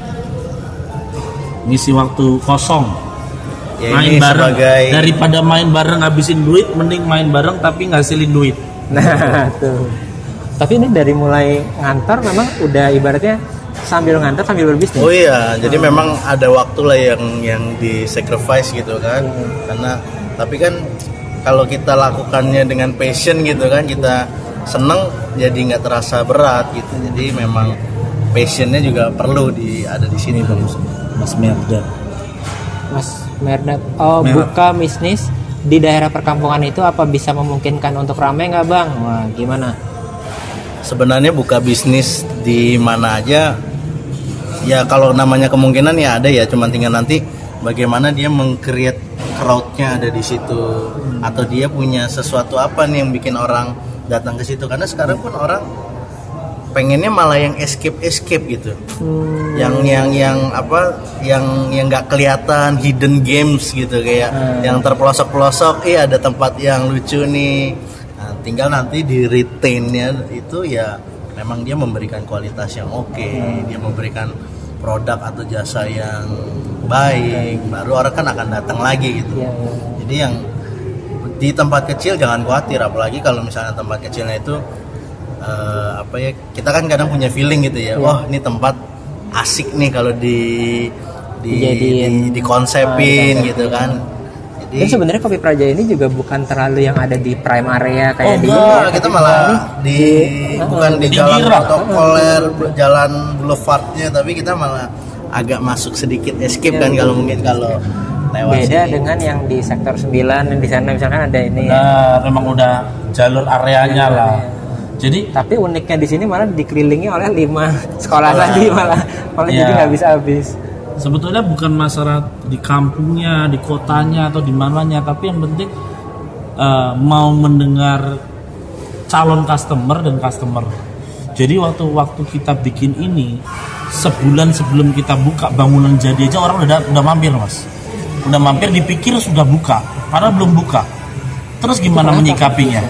Ngisi waktu kosong. ya Main ini bareng. sebagai Daripada main bareng ngabisin duit, mending main bareng tapi ngasilin duit. Nah tuh. Tapi ini dari mulai ngantor memang udah ibaratnya sambil ngantor sambil berbisnis. Oh iya, jadi memang ada waktu lah yang yang di sacrifice gitu kan. Hmm. Karena tapi kan kalau kita lakukannya dengan passion gitu kan, kita seneng jadi nggak terasa berat gitu. Jadi memang passionnya juga perlu di ada di sini tuh. Mas Merda. Mas Merdat, oh Merah. buka bisnis di daerah perkampungan itu apa bisa memungkinkan untuk ramai nggak bang? Wah gimana? Sebenarnya buka bisnis di mana aja ya kalau namanya kemungkinan ya ada ya, cuman tinggal nanti bagaimana dia meng-create crowd-nya ada di situ hmm. atau dia punya sesuatu apa nih yang bikin orang datang ke situ, karena sekarang pun orang pengennya malah yang escape escape gitu. Hmm. Yang yang yang apa yang yang nggak kelihatan hidden games gitu kayak hmm. yang terpelosok-pelosok, eh ada tempat yang lucu nih. Tinggal nanti di retainnya itu ya memang dia memberikan kualitas yang oke, okay, hmm. dia memberikan produk atau jasa yang baik, baru orang kan akan datang lagi gitu. Ya, ya. Jadi yang di tempat kecil jangan khawatir, apalagi kalau misalnya tempat kecilnya itu uh, apa ya, kita kan kadang punya feeling gitu ya, ya. Wah ini tempat asik nih kalau di di di, di konsepin ah, gitu kan. Dan sebenarnya Kopi Praja ini juga bukan terlalu yang ada di prime area kayak oh, di enggak, kita malah di, di bukan di, di jalan protokoler, jalan boulevardnya, tapi kita malah agak masuk sedikit escape ya, kan kalau mungkin kalau lewat beda sini. dengan yang di sektor sembilan yang di sana misalkan ada ini. Nah, memang udah jalur areanya ya, lah. Ya. Jadi tapi uniknya di sini malah dikelilingi oleh lima sekolah tadi malah malah ya. Jadi nggak bisa habis. Sebetulnya bukan masalah di kampungnya, di kotanya atau di mananya, tapi yang penting uh, mau mendengar calon customer dan customer. Jadi waktu-waktu kita bikin ini sebulan sebelum kita buka bangunan jadi aja orang udah udah mampir mas, udah mampir dipikir sudah buka, padahal belum buka. Terus gimana menyikapinya?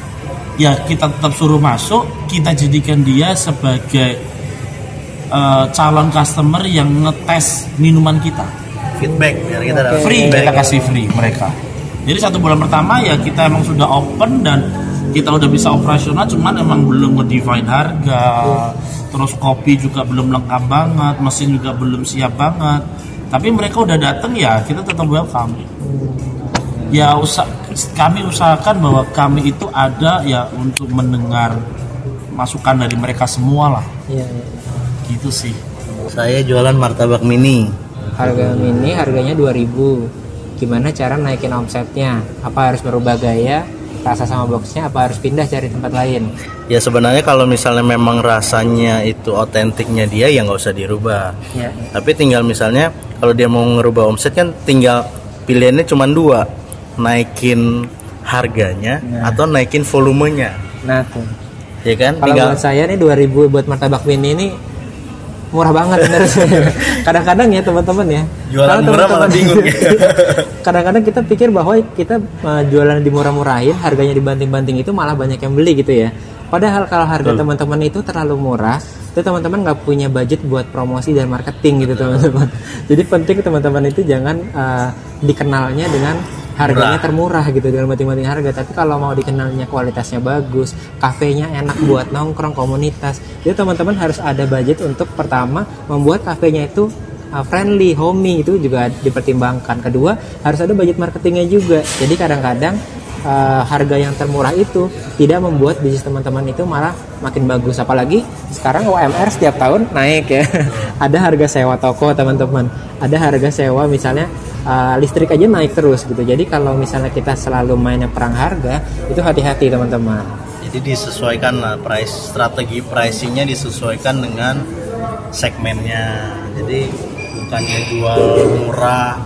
Ya kita tetap suruh masuk, kita jadikan dia sebagai Uh, calon customer yang ngetes minuman kita, feedback biar kita dapat free, feedback. Kita kasih free mereka. Jadi satu bulan pertama ya kita emang sudah open dan kita udah bisa operasional, cuman emang belum ngedefine harga, terus kopi juga belum lengkap banget, mesin juga belum siap banget. Tapi mereka udah datang ya kita tetap welcome. Ya usah, kami usahakan bahwa kami itu ada ya untuk mendengar masukan dari mereka semua lah. Iya, iya. Gitu sih. Saya jualan martabak mini. Harga mini harganya dua ribu. Gimana cara naikin omsetnya? Apa harus berubah gaya, rasa sama boxnya, apa harus pindah cari tempat lain? Ya sebenarnya kalau misalnya memang rasanya itu otentiknya dia ya nggak usah dirubah. Ya, ya. Tapi tinggal misalnya kalau dia mau ngerubah omset kan tinggal pilihannya cuma dua, naikin harganya nah. atau naikin volumenya. Nah tuh. Ya kan? Kalau tinggal buat saya nih dua ribu buat martabak mini ini murah banget bener. Kadang-kadang ya teman-teman ya. Jualan murah malah bingung. Kadang-kadang kita pikir bahwa kita uh, jualan di murah-murahin, harganya dibanting-banting itu malah banyak yang beli gitu ya. Padahal kalau harga teman-teman itu terlalu murah, itu teman-teman nggak punya budget buat promosi dan marketing gitu teman-teman. Jadi penting teman-teman itu jangan uh, dikenalnya dengan harganya termurah gitu dengan banting-banting harga, tapi kalau mau dikenalnya kualitasnya bagus, kafenya enak buat nongkrong komunitas, itu teman-teman harus ada budget untuk pertama membuat kafenya itu uh, friendly, homey, itu juga dipertimbangkan. Kedua harus ada budget marketingnya juga. Jadi kadang-kadang uh, harga yang termurah itu tidak membuat bisnis teman-teman itu malah makin bagus. Apalagi sekarang U M R setiap tahun naik ya. Ada harga sewa toko teman-teman, ada harga sewa misalnya Uh, listrik aja naik terus gitu. Jadi kalau misalnya kita selalu mainnya perang harga, itu hati-hati teman-teman. Jadi disesuaikan lah price, strategi pricingnya disesuaikan dengan segmennya. Jadi bukannya jual murah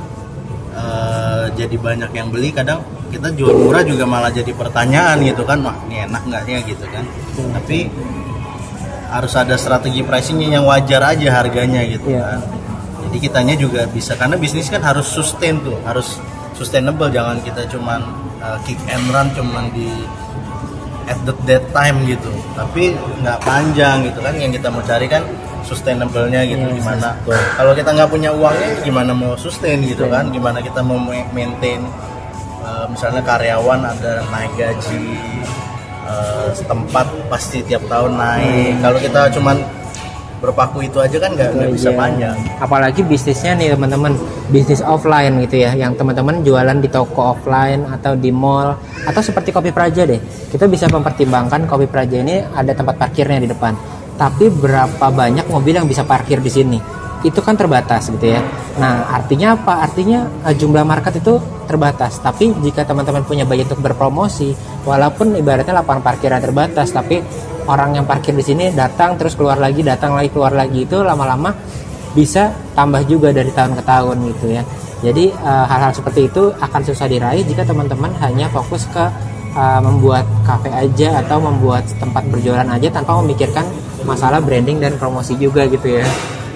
uh, jadi banyak yang beli, kadang kita jual murah juga malah jadi pertanyaan gitu kan, wah ini enak nggak ya gitu kan. Hmm. Tapi harus ada strategi pricingnya yang wajar aja harganya gitu yeah. kan. Jadi kitanya juga bisa, karena bisnis kan harus sustain tuh, harus sustainable, jangan kita cuman uh, kick and run cuman di at the that time gitu, tapi nggak panjang gitu kan. Yang kita mau cari kan sustainable-nya gitu, yes, gimana yes. Kalau kita nggak punya uangnya gimana mau sustain gitu kan, gimana kita mau maintain uh, misalnya karyawan ada naik gaji, uh, setempat pasti tiap tahun naik. Kalau kita cuman berpaku itu aja kan nggak nggak bisa panjang. Apalagi bisnisnya nih teman-teman, bisnis offline gitu ya, yang teman-teman jualan di toko offline atau di mall atau seperti Kopi Praja deh. Kita bisa mempertimbangkan Kopi Praja ini ada tempat parkirnya di depan, tapi berapa banyak mobil yang bisa parkir di sini? Itu kan terbatas gitu ya. Nah artinya apa? Artinya jumlah market itu terbatas. Tapi jika teman-teman punya budget untuk berpromosi, walaupun ibaratnya lapangan parkirnya terbatas, tapi orang yang parkir di sini datang terus keluar lagi, datang lagi keluar lagi, itu lama-lama bisa tambah juga dari tahun ke tahun gitu ya. Jadi uh, hal-hal seperti itu akan susah diraih jika teman-teman hanya fokus ke uh, membuat kafe aja atau membuat tempat berjualan aja tanpa memikirkan masalah branding dan promosi juga gitu ya.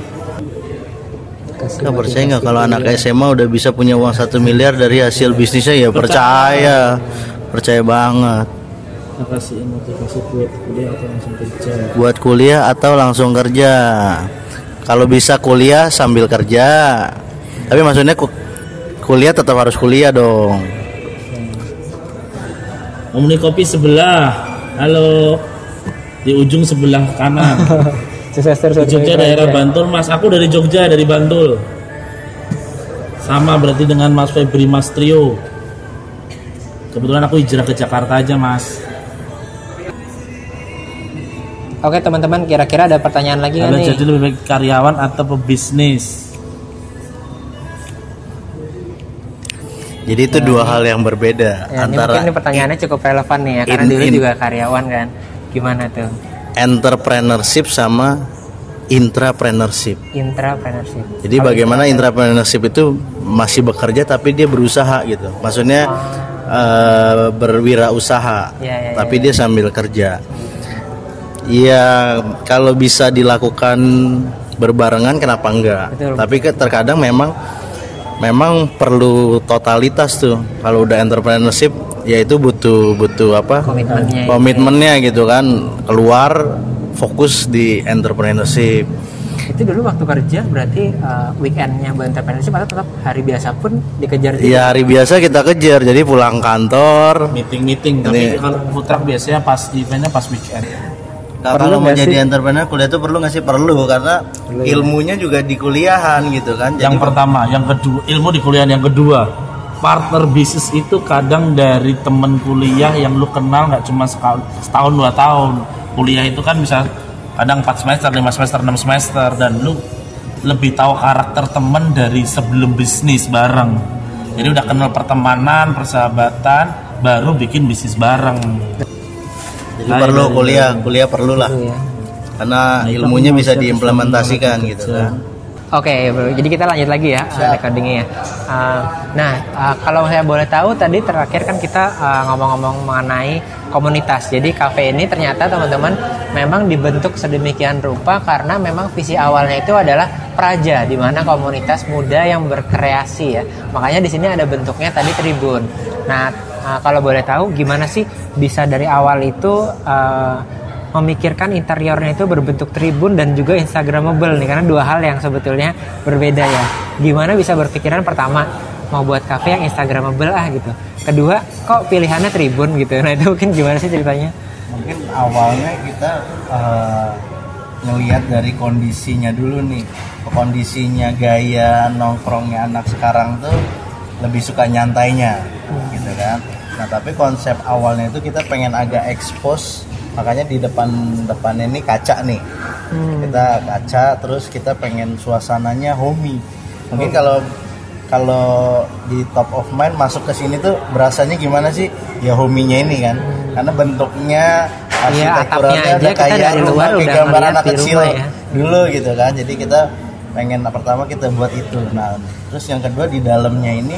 Nggak percaya nggak kalau anak S M A udah bisa punya uang satu miliar dari hasil bisnisnya ya? Percaya, percaya banget. Kasih motivasi buat kuliah atau langsung kerja? Buat kuliah atau langsung kerja. Kalau bisa kuliah sambil kerja. Tapi maksudnya kuliah tetap harus kuliah dong. Omni Kopi sebelah. Halo. Di ujung sebelah kanan. Di Jogja daerah Bantul Mas. Aku dari Jogja, dari Bantul. Sama berarti dengan Mas Febri Mas Trio. Kebetulan aku hijrah ke Jakarta aja Mas. Oke teman-teman, kira-kira ada pertanyaan lagi nggak nih? Jadi lebih baik karyawan atau pebisnis? Jadi itu nah, dua hal yang berbeda. Ya, antara ini mungkin ini pertanyaannya cukup relevan nih ya, karena in, dulu in, juga karyawan kan. Gimana tuh? Entrepreneurship sama intrapreneurship. Intrapreneurship. Jadi oh, bagaimana intrapreneurship itu masih bekerja tapi dia berusaha gitu. Maksudnya oh. uh, berwirausaha, ya, ya, tapi ya, dia ya. sambil kerja. Iya, kalau bisa dilakukan berbarengan kenapa enggak? Betul. Tapi terkadang memang memang perlu totalitas tuh. Kalau udah entrepreneurship, ya itu butuh butuh apa? Komitmennya. Komitmennya ya. gitu kan. Keluar fokus di entrepreneurship. Itu dulu waktu kerja berarti uh, weekendnya buat entrepreneurship atau tetap hari biasa pun dikejar juga? Iya, hari biasa kita kejar. Jadi pulang kantor, meeting-meeting. Tapi kalau food truck biasanya pas eventnya pas weekend. Nah, kalau mau jadi entrepreneur kuliah itu perlu nggak sih? Perlu, karena perlu, ilmunya ya. juga di kuliahan gitu kan. Yang jadi pertama, yang kedua, ilmu di kuliahan. Yang kedua, partner bisnis itu kadang dari temen kuliah yang lu kenal nggak cuma sekali, setahun dua tahun. Kuliah itu kan bisa kadang empat semester, lima semester, enam semester, dan lu lebih tahu karakter temen dari sebelum bisnis bareng. Jadi udah kenal pertemanan, persahabatan, baru bikin bisnis bareng. Jadi nah, perlu kuliah, kuliah perlu lah, ya. Karena nah, ilmunya bisa diimplementasikan gitu kan. Oke, bro. Jadi kita lanjut lagi ya uh, recordingnya ya. Uh, nah, uh, kalau saya boleh tahu tadi terakhir kan kita uh, ngomong-ngomong mengenai komunitas. Jadi kafe ini ternyata teman-teman memang dibentuk sedemikian rupa karena memang visi awalnya itu adalah praja, di mana komunitas muda yang berkreasi ya. Makanya di sini ada bentuknya tadi tribun. Nah, uh, kalau boleh tahu gimana sih bisa dari awal itu uh, memikirkan interiornya itu berbentuk tribun dan juga instagramable nih, karena dua hal yang sebetulnya berbeda ya. Gimana bisa berpikiran pertama mau buat cafe yang instagramable ah gitu, kedua kok pilihannya tribun gitu. Nah itu mungkin gimana sih ceritanya? Mungkin awalnya kita uh, ngelihat dari kondisinya dulu nih, kondisinya gaya nongkrongnya anak sekarang tuh lebih suka nyantainya hmm. gitu kan. Nah tapi konsep awalnya itu kita pengen agak expose, makanya di depan depannya ini kaca nih, hmm. kita kaca, terus kita pengen suasananya homey. Mungkin kalau oh. kalau di top of mind masuk ke sini tuh berasanya gimana sih? Ya homey-nya ini kan, hmm. karena bentuknya arsitekturalnya ya, udah kayak rumah, kayak gambar anak kecil ya. dulu gitu kan. Jadi kita pengen pertama kita buat itu. Nah terus yang kedua di dalamnya ini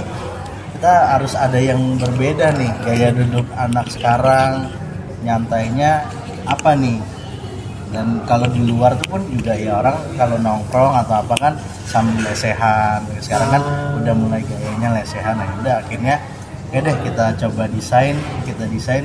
kita harus ada yang berbeda nih, gaya duduk anak sekarang, nyantainya apa nih. Dan kalau di luar tuh pun juga ya orang kalau nongkrong atau apa kan sambil lesehan. Sekarang kan udah mulai gayanya lesehan. Nah udah akhirnya ya deh kita coba desain, kita desain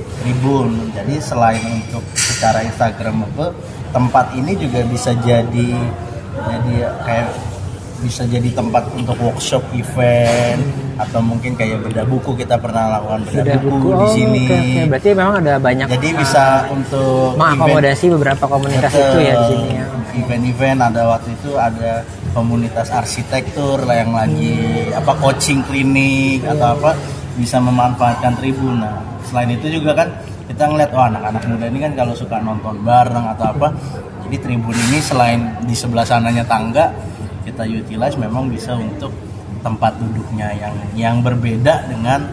tribun. Jadi selain untuk secara instagramable, tempat ini juga bisa jadi jadi kayak bisa jadi tempat untuk workshop event atau mungkin kayak bedah buku, kita pernah lakukan bedah, bedah buku, buku di sini. Okay, okay. Berarti memang ada banyak. Jadi uh, bisa untuk mengakomodasi beberapa komunitas betul, itu ya di sini ya. Event-event ada waktu itu ada komunitas arsitektur lah yang lagi hmm. apa coaching klinik hmm. atau apa, bisa memanfaatkan tribun. Nah, selain itu juga kan kita ngeliat oh anak-anak muda ini kan kalau suka nonton bareng atau apa, jadi tribun ini selain di sebelah sananya tangga, kita utilize memang bisa untuk tempat duduknya yang yang berbeda dengan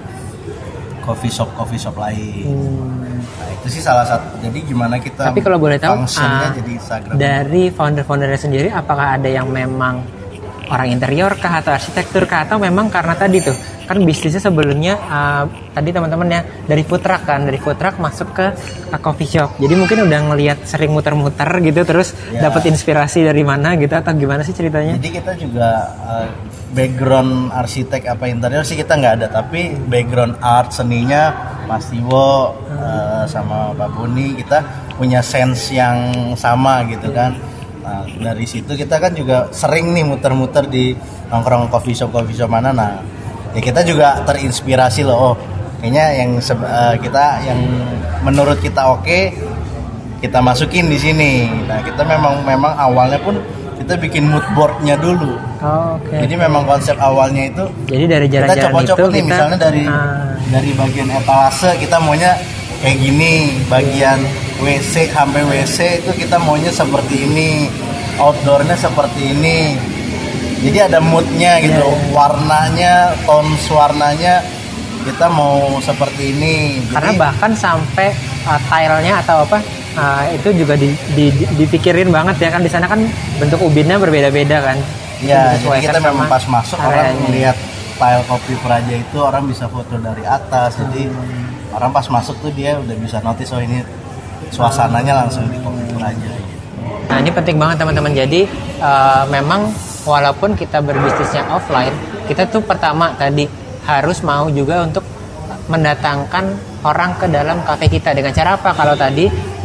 coffee shop coffee shop lain. Hmm. Nah itu sih salah satu. Jadi gimana kita? Tapi kalau boleh tahu, uh, jadi Instagram dari founder-foundernya sendiri, apakah ada yang memang orang interior kah atau arsitektur kah, atau memang karena tadi tuh kan bisnisnya sebelumnya uh, tadi teman-teman ya dari food truck kan, dari food truck masuk ke uh, coffee shop. Jadi mungkin udah ngelihat sering muter-muter gitu, terus ya. Dapat inspirasi dari mana gitu atau gimana sih ceritanya? Jadi kita juga uh, background arsitek apa interior sih kita nggak ada, tapi background art seninya Mas Tiwo hmm. uh, sama Pak Buni, kita punya sense yang sama gitu kan. Nah, dari situ kita kan juga sering nih muter-muter di nongkrong coffee shop coffee shop mana. Nah, ya kita juga terinspirasi loh. Oh, kayaknya yang uh, kita yang menurut kita oke okay, kita masukin di sini. Nah, kita memang memang awalnya pun kita bikin mood boardnya dulu. Oh, oke. Okay. Jadi memang konsep awalnya itu. Jadi dari jalan-jalan kita coba-coba nih, kita, misalnya dari uh, dari bagian etalase kita maunya kayak gini, bagian W C sampai W C itu kita maunya seperti ini, outdoornya seperti ini. Jadi ada moodnya gitu, yeah. warnanya, tones warnanya kita mau seperti ini. Jadi, karena bahkan sampai uh, tilenya atau apa uh, itu juga di, di, di, dipikirin banget ya kan, di sana kan bentuk ubinnya berbeda-beda kan. Ya, jadi kita memang pas masuk areanya. Orang melihat tile Kopi Praja itu orang bisa foto dari atas, hmm. jadi orang pas masuk tuh dia udah bisa notice oh ini suasananya langsung di Kopi Praja. Nah ini penting banget teman-teman. Jadi uh, memang walaupun kita berbisnisnya offline, kita tuh pertama tadi harus mau juga untuk mendatangkan orang ke dalam kafe kita. Dengan cara apa? Kalau tadi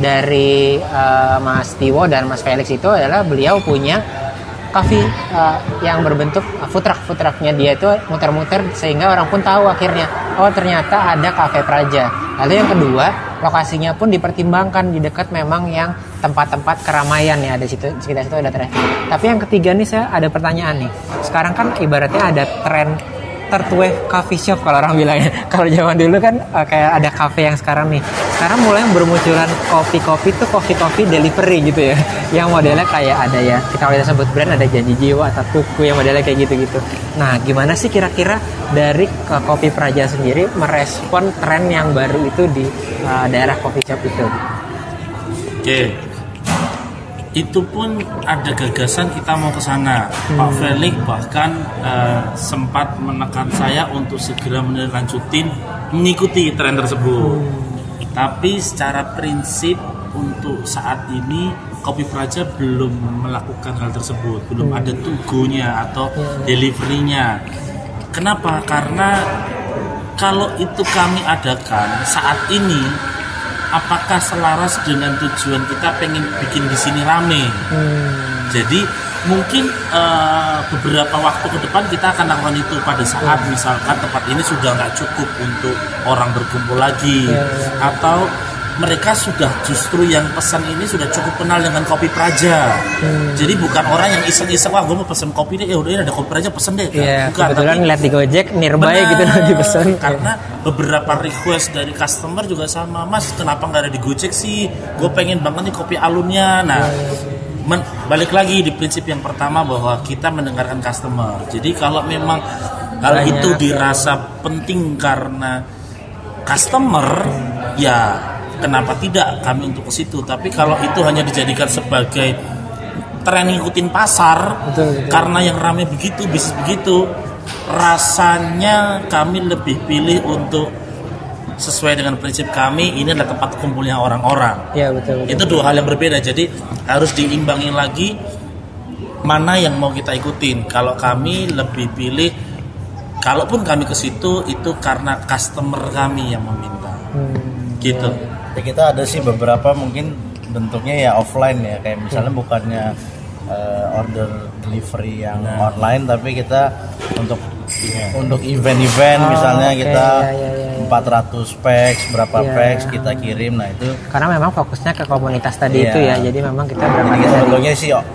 dari uh, Mas Tiwo dan Mas Felix itu adalah beliau punya kafe uh, yang berbentuk uh, food truck. Food trucknya dia itu muter-muter sehingga orang pun tahu akhirnya oh ternyata ada Cafe Praja. Lalu yang kedua, lokasinya pun dipertimbangkan di dekat memang yang tempat-tempat keramaian ya, ada situ sekitar situ ada traffic. Tapi yang ketiga nih saya ada pertanyaan nih. Sekarang kan ibaratnya ada tren third wave coffee shop kalau orang bilangnya. Kalau zaman dulu kan uh, kayak ada kafe yang sekarang nih. Sekarang mulai bermunculan kopi-kopi tuh kopi-kopi delivery gitu ya. Yang modelnya kayak ada ya, kita kalau kita sebut brand ada Janji Jiwa atau Kuku yang modelnya kayak gitu-gitu. Nah, gimana sih kira-kira dari uh, Kopi Praja sendiri merespon tren yang baru itu di uh, daerah coffee shop itu? Oke. itu pun ada gagasan kita mau ke sana. Hmm. Pak Felix bahkan uh, sempat menekan saya untuk segera melanjutin mengikuti tren tersebut. Hmm. Tapi secara prinsip untuk saat ini Kopi Praja belum melakukan hal tersebut, belum hmm. ada tugonya atau hmm. deliverynya. Kenapa? Karena kalau itu kami adakan saat ini, apakah selaras dengan tujuan kita pengen bikin di sini rame? Hmm. Jadi mungkin uh, beberapa waktu ke depan kita akan lakukan itu pada saat hmm. misalkan tempat ini sudah nggak cukup untuk orang berkumpul lagi, yeah, yeah. atau mereka sudah justru yang pesan ini sudah cukup kenal dengan Kopi Praja. Hmm. Jadi bukan orang yang iseng-iseng, wah gue mau pesen kopi deh, ya udah ada Kopi Praja pesen deh. Iya, bukan. Kebetulan Tapi lihat di Gojek nearby gitu dipesen. Karena beberapa request dari customer juga sama, Mas kenapa nggak ada di Gojek sih? Gue pengen banget nih kopi alunnya. Nah, men- balik lagi di prinsip yang pertama bahwa kita mendengarkan customer. Jadi kalau memang hal Banyak. itu dirasa penting karena customer, hmm. ya kenapa tidak kami untuk ke situ. Tapi kalau itu hanya dijadikan sebagai tren ngikutin pasar, betul, betul. Karena yang ramai begitu, bisnis begitu, rasanya kami lebih pilih untuk sesuai dengan prinsip kami, ini adalah tempat kumpulnya orang-orang. Ya, betul, betul. Itu dua hal yang berbeda. Jadi harus diimbangin lagi mana yang mau kita ikutin. Kalau kami lebih pilih, kalaupun kami ke situ itu karena customer kami yang meminta. Hmm. Gitu. Ya, kita ada sih beberapa mungkin bentuknya ya offline ya, kayak misalnya hmm. bukannya uh, order delivery yang nah. online, tapi kita untuk yeah. untuk event-event oh, misalnya okay. kita yeah, yeah, yeah. empat ratus packs berapa yeah. packs kita kirim. Nah itu karena memang fokusnya ke komunitas tadi yeah. itu ya, jadi memang kita berapa jadi kita bentuknya sih uh,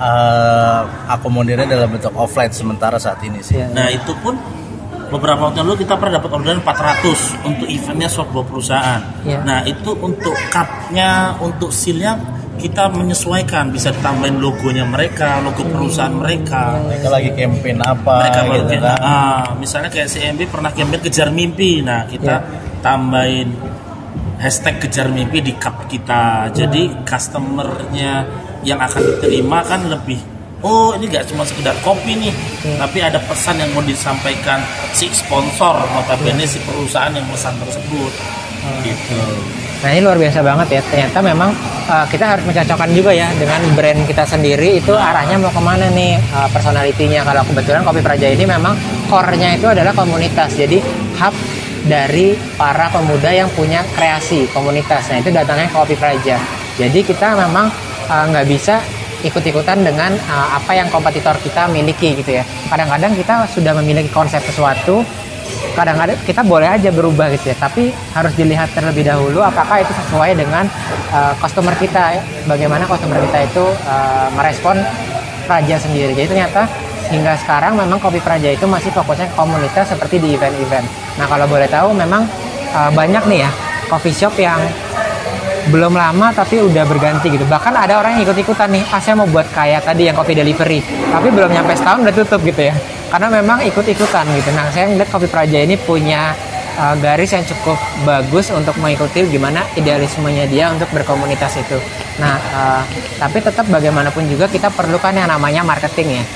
akomodirnya dalam bentuk offline sementara saat ini sih. Yeah, nah yeah. itu pun beberapa waktu lalu kita pernah dapat orderan empat ratus untuk eventnya sebuah perusahaan. Yeah. Nah itu untuk cupnya, untuk sealnya kita menyesuaikan, bisa ditambahin logonya mereka, logo perusahaan mereka. Mereka lagi campaign apa? Mereka gitu campaign, kan? ah, misalnya kayak C M B pernah campaign kejar mimpi. Nah kita yeah. tambahin hashtag kejar mimpi di cup kita. Jadi customernya yang akan diterima kan lebih, oh ini gak cuma sekedar kopi nih, hmm. tapi ada pesan yang mau disampaikan si sponsor, notabene si perusahaan yang pesan tersebut. Hmm. Gitu. Nah ini luar biasa banget ya, ternyata memang uh, kita harus mencocokkan juga ya dengan brand kita sendiri itu nah. arahnya mau kemana nih uh, personality-nya. Kalau kebetulan Kopi Praja ini memang core-nya itu adalah komunitas, jadi hub dari para pemuda yang punya kreasi komunitas. Nah itu datangnya ke Kopi Praja, jadi kita memang nggak uh, bisa ikut-ikutan dengan uh, apa yang kompetitor kita miliki gitu ya. Kadang-kadang kita sudah memiliki konsep sesuatu, kadang-kadang kita boleh aja berubah gitu ya, tapi harus dilihat terlebih dahulu apakah itu sesuai dengan uh, customer kita, bagaimana customer kita itu uh, merespon Praja sendiri. Jadi ternyata hingga sekarang memang Kopi Praja itu masih fokusnya ke komunitas seperti di event-event. Nah kalau boleh tahu memang uh, banyak nih ya coffee shop yang belum lama tapi udah berganti gitu. Bahkan ada orang yang ikut-ikutan nih, ah saya mau buat kayak tadi yang coffee delivery, tapi belum nyampe setahun udah tutup gitu ya, karena memang ikut-ikutan gitu. Nah saya ngeliat Kopi Praja ini punya uh, garis yang cukup bagus untuk mengikuti gimana idealismenya dia untuk berkomunitas itu. Nah uh, tapi tetap bagaimanapun juga kita perlukan yang namanya marketing ya,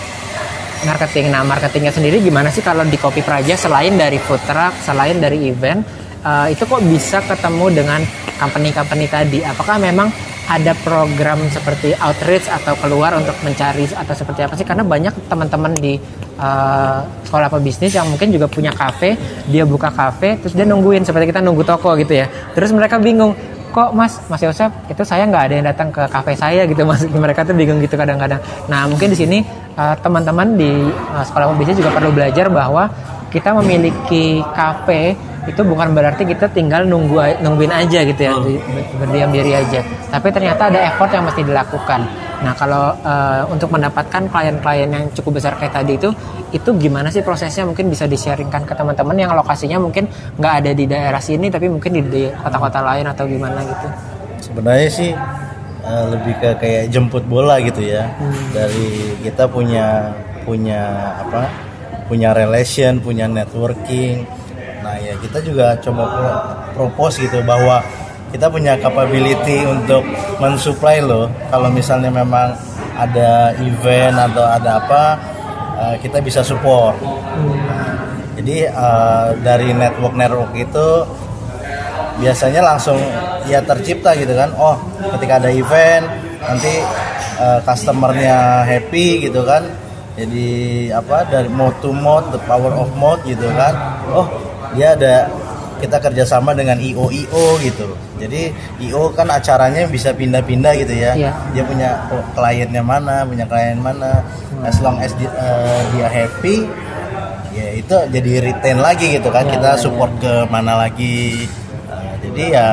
marketing. Nah marketingnya sendiri gimana sih kalau di Kopi Praja, selain dari food truck, selain dari event, uh, itu kok bisa ketemu dengan company-company tadi? Apakah memang ada program seperti outreach atau keluar untuk mencari atau seperti apa sih? Karena banyak teman-teman di uh, sekolah pebisnis yang mungkin juga punya kafe, dia buka kafe terus dia nungguin seperti kita nunggu toko gitu ya. Terus mereka bingung, kok mas, mas Yosef itu saya nggak ada yang datang ke kafe saya gitu, mas. Mereka tuh bingung gitu kadang-kadang. Nah mungkin di sini uh, teman-teman di uh, sekolah pebisnis juga perlu belajar bahwa kita memiliki kafe itu bukan berarti kita tinggal nunggu nungguin aja gitu ya, berdiam diri aja. Tapi ternyata ada effort yang mesti dilakukan. Nah kalau uh, untuk mendapatkan klien-klien yang cukup besar kayak tadi itu, itu gimana sih prosesnya? Mungkin bisa di-sharingkan ke teman-teman yang lokasinya mungkin nggak ada di daerah sini, tapi mungkin di, di kota-kota lain atau gimana gitu. Sebenarnya sih uh, lebih ke kayak jemput bola gitu ya. Hmm. Dari kita punya punya apa? Punya relation, punya networking. Nah ya kita juga coba propose gitu bahwa kita punya capability untuk mensupply lo. Kalau misalnya memang ada event atau ada apa, uh, kita bisa support. Nah, jadi uh, dari network network itu biasanya langsung ya tercipta gitu kan. Oh, ketika ada event nanti uh, customernya happy gitu kan. Jadi apa, dari mode to mode, the power of mode gitu kan. Oh, dia ada, kita kerjasama dengan I O I O gitu. Jadi I O kan acaranya bisa pindah-pindah gitu ya. Yeah. Dia punya kliennya mana, punya klien mana. Hmm. As long as dia, uh, dia happy, ya itu jadi retain lagi gitu kan. Yeah, kita support yeah. ke mana lagi. Uh, jadi ya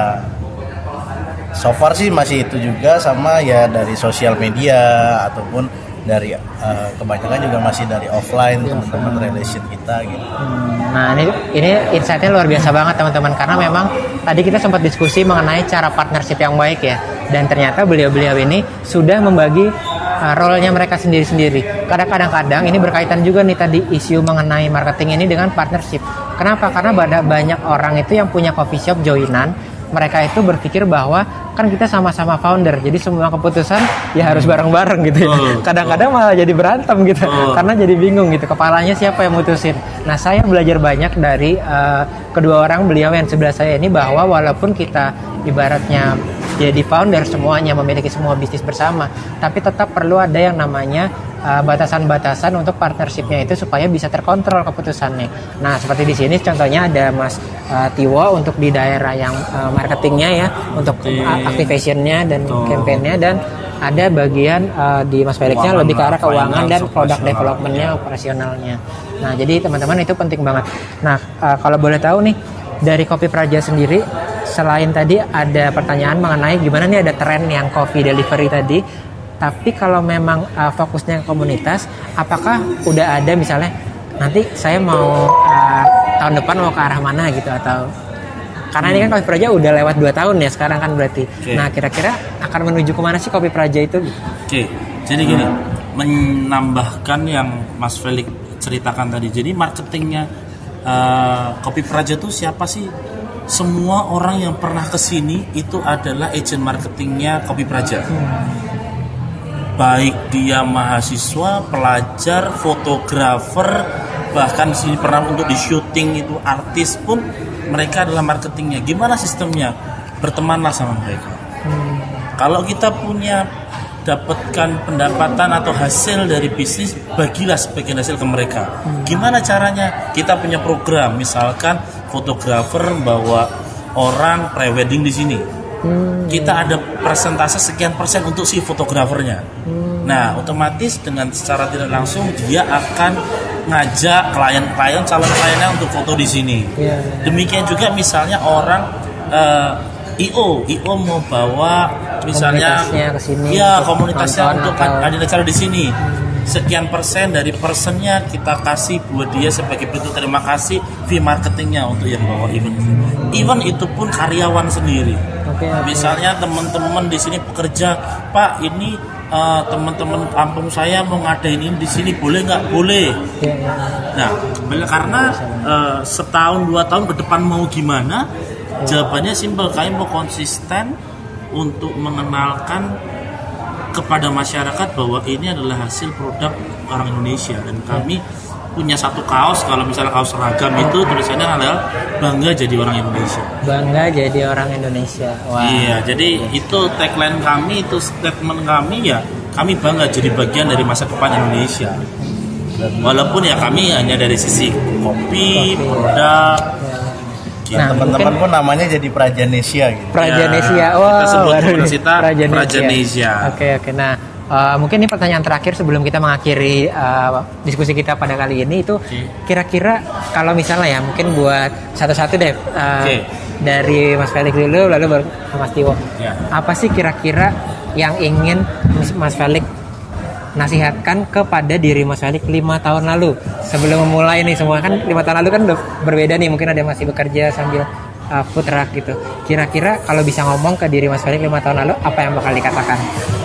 so far sih masih itu juga, sama ya dari sosial media ataupun dari uh, kebanyakan juga masih dari offline teman-teman relation kita gitu. Hmm, nah ini ini insight-nya luar biasa banget teman-teman, karena memang tadi kita sempat diskusi mengenai cara partnership yang baik ya, dan ternyata beliau-beliau ini sudah membagi uh, role-nya mereka sendiri-sendiri. Kadang-kadang ini berkaitan juga nih tadi isu mengenai marketing ini dengan partnership. Kenapa? Karena ada banyak orang itu yang punya coffee shop joinan, mereka itu berpikir bahwa kan kita sama-sama founder, jadi semua keputusan ya harus bareng-bareng gitu ya. Oh, kadang-kadang malah jadi berantem gitu, oh. karena jadi bingung gitu, kepalanya siapa yang mutusin. Nah, saya belajar banyak dari uh, kedua orang beliau yang sebelah saya ini, bahwa walaupun kita ibaratnya jadi founder semuanya, memiliki semua bisnis bersama, tapi tetap perlu ada yang namanya uh, batasan-batasan untuk partnershipnya itu supaya bisa terkontrol keputusannya. Nah, seperti di sini contohnya ada Mas uh, Tiwo untuk di daerah yang uh, marketingnya ya, untuk uh, activationnya dan oh. campaignnya, dan ada bagian uh, di Mas Felixnya lebih ke arah keuangan dan product developmentnya, operasionalnya. Nah, jadi teman-teman itu penting banget. Nah, uh, kalau boleh tahu nih dari Kopi Praja sendiri, selain tadi ada pertanyaan mengenai gimana nih ada tren yang coffee delivery tadi, tapi kalau memang uh, fokusnya ke komunitas, apakah udah ada misalnya nanti saya mau uh, tahun depan mau ke arah mana gitu, atau karena ini kan Kopi Praja udah lewat dua tahun ya sekarang kan berarti. Okay. Nah, kira-kira akan menuju kemana sih Kopi Praja itu? Oke, okay. Jadi gini, hmm. menambahkan yang Mas Felix ceritakan tadi. Jadi marketingnya uh, Kopi Praja itu siapa sih? Semua orang yang pernah kesini itu adalah agent marketingnya Kopi Praja. Hmm. Baik dia mahasiswa, pelajar, fotografer, bahkan sini pernah untuk di syuting itu artis pun, mereka adalah marketingnya. Gimana sistemnya? Bertemanlah sama mereka. Hmm. Kalau kita punya dapatkan pendapatan atau hasil dari bisnis, bagilah sebagian hasil ke mereka. Hmm. Gimana caranya? Kita punya program, misalkan fotografer bawa orang pre-wedding di sini. Hmm. Kita ada persentase sekian persen untuk si fotografernya. Hmm. Nah, otomatis dengan secara tidak langsung dia akan ngajak klien-klien, calon kliennya untuk foto di sini. Yeah. Demikian juga misalnya orang uh, I O, I O mau bawa misalnya kesini, ya komunitasnya untuk ada acara di sini. Sekian persen dari persennya kita kasih buat dia sebagai bentuk terima kasih fee marketingnya untuk yang bawa event. Event itu pun karyawan sendiri. Okay, okay. Misalnya teman-teman di sini pekerja, Pak ini uh, teman-teman kampung saya mau ngadain ini di sini, boleh nggak? Boleh. Okay. Nah, karena uh, setahun dua tahun ke depan mau gimana? Jawabannya simpel, kami mau konsisten untuk mengenalkan kepada masyarakat bahwa ini adalah hasil produk orang Indonesia, dan kami punya satu kaos, kalau misalnya kaos seragam itu tulisannya adalah bangga jadi orang Indonesia. Bangga jadi orang Indonesia. Wow. Iya, jadi itu tagline kami, itu statement kami ya, kami bangga jadi bagian dari masa depan Indonesia. Walaupun ya kami hanya dari sisi kopi, kopi. produk. Ya. Nah, teman-teman pun namanya jadi Prajanesia gitu. Prajanesia, ya, wah. Kita sebut Universitas Prajanesia. Prajanesia. Oke, oke. Nah, uh, mungkin ini pertanyaan terakhir sebelum kita mengakhiri uh, diskusi kita pada kali ini itu, okay. Kira-kira kalau misalnya ya, mungkin buat satu-satu deh, uh, okay. Dari Mas Felix dulu, lalu baru Mas Tiwo. Yeah. Apa sih kira-kira yang ingin Mas Felix nasihatkan kepada diri Mas Felix lima tahun lalu sebelum memulai nih semua? Kan lima tahun lalu kan udah berbeda nih, mungkin ada yang masih bekerja sambil uh, food truck gitu. Kira-kira kalau bisa ngomong ke diri Mas Felix lima tahun lalu, apa yang bakal dikatakan?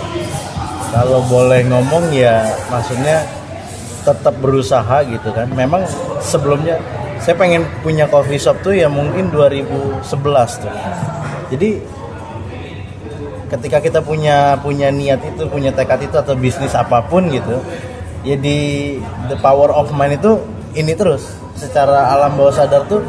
Kalau boleh ngomong ya maksudnya tetap berusaha gitu kan. Memang sebelumnya saya pengen punya coffee shop tuh ya mungkin dua ribu sebelas tuh. Jadi ketika kita punya punya niat itu, punya tekad itu atau bisnis apapun gitu, ya di the power of mind itu ini terus secara alam bawah sadar tuh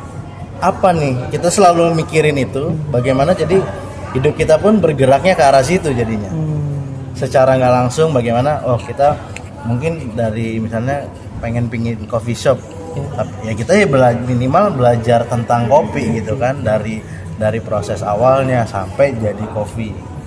apa nih, kita selalu mikirin itu, bagaimana jadi hidup kita pun bergeraknya ke arah situ jadinya. Hmm. Secara nggak langsung bagaimana, oh kita mungkin dari misalnya pengen pingin coffee shop, ya, ya kita ya bela- minimal belajar tentang kopi gitu kan, dari dari proses awalnya sampai jadi kopi.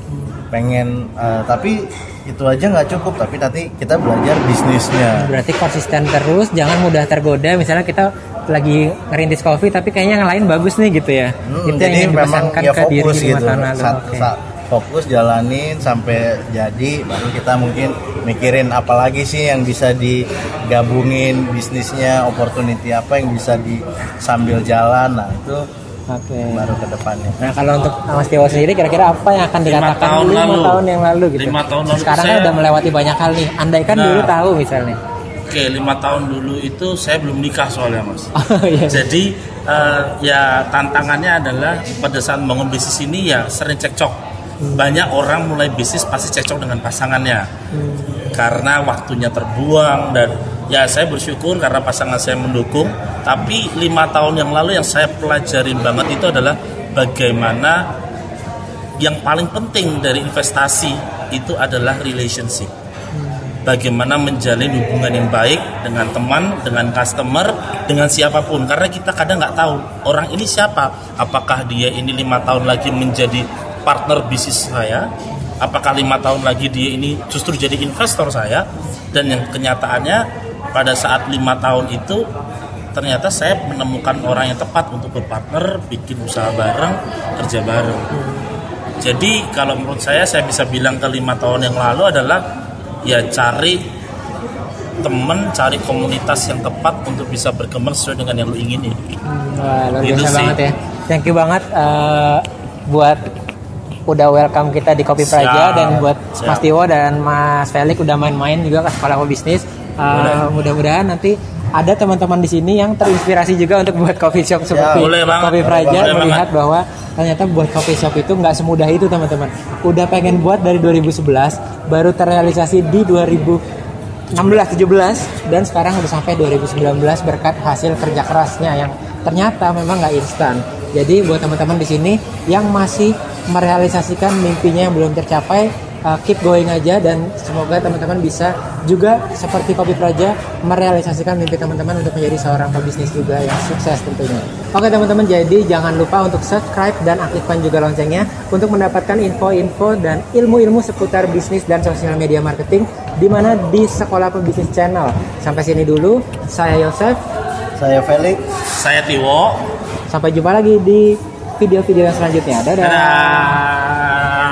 Pengen uh, tapi itu aja nggak cukup, tapi nanti kita belajar bisnisnya. Berarti konsisten terus, jangan mudah tergoda. Misalnya kita lagi ngerintis kopi tapi kayaknya yang lain bagus nih gitu ya. Hmm, itu jadi yang memang ya fokus gitu. Saat, okay. saat, fokus jalanin sampai jadi, baru kita mungkin mikirin apa lagi sih yang bisa digabungin bisnisnya, opportunity apa yang bisa di sambil jalan. Nah itu Oke. baru ke depannya. Nah kalau untuk Mas Tio sendiri kira-kira apa yang akan dikatakan lima tahun yang lalu gitu? lima tahun lalu sekarang kan saya, udah melewati banyak hal nih. Andaikan nah, dulu tahu misalnya. Oke, lima tahun dulu itu saya belum nikah soalnya Mas. Oh, iya. Jadi uh, ya tantangannya adalah pada saat bangun bisnis ini ya sering cekcok. Hmm. Banyak orang mulai bisnis pasti cekcok dengan pasangannya. Hmm. Karena waktunya terbuang, dan ya saya bersyukur karena pasangan saya mendukung. Tapi lima tahun yang lalu yang saya pelajarin banget itu adalah bagaimana yang paling penting dari investasi itu adalah relationship. Bagaimana menjalin hubungan yang baik dengan teman, dengan customer, dengan siapapun. Karena kita kadang nggak tahu orang ini siapa. Apakah dia ini lima tahun lagi menjadi partner bisnis saya? Apakah lima tahun lagi dia ini justru jadi investor saya? Dan yang kenyataannya pada saat lima tahun itu ternyata saya menemukan orang yang tepat untuk berpartner, bikin usaha bareng, kerja bareng. Jadi kalau menurut saya, saya bisa bilang ke lima tahun yang lalu adalah ya cari teman, cari komunitas yang tepat untuk bisa berkembang sesuai dengan yang lu ingini. Wah, luar biasa banget ya. Thank you banget uh, buat udah welcome kita di Kopi Praja, dan buat siap. Mas Tio dan Mas Felix udah main-main juga ke sekolah bisnis. Uh, mudah-mudahan nanti ada teman-teman di sini yang terinspirasi juga untuk buat coffee shop seperti ya, Kopi Praja, melihat banget. Bahwa ternyata buat coffee shop itu nggak semudah itu teman-teman. Udah pengen buat dari dua ribu sebelas, baru terrealisasi di dua ribu enam belas tujuh belas, dan sekarang udah sampai dua ribu sembilan belas berkat hasil kerja kerasnya yang ternyata memang nggak instan. Jadi buat teman-teman di sini yang masih merealisasikan mimpinya yang belum tercapai, uh, keep going aja, dan semoga teman-teman bisa juga seperti Kopi Praja merealisasikan mimpi teman-teman untuk menjadi seorang pebisnis juga yang sukses tentunya. Oke teman-teman, jadi jangan lupa untuk subscribe dan aktifkan juga loncengnya untuk mendapatkan info-info dan ilmu-ilmu seputar bisnis dan sosial media marketing di mana di Sekolah Pebisnis Channel. Sampai sini dulu, saya Yosef, saya Felix, saya Tiwo. Sampai jumpa lagi di video-video yang selanjutnya. Dadah. Dadah.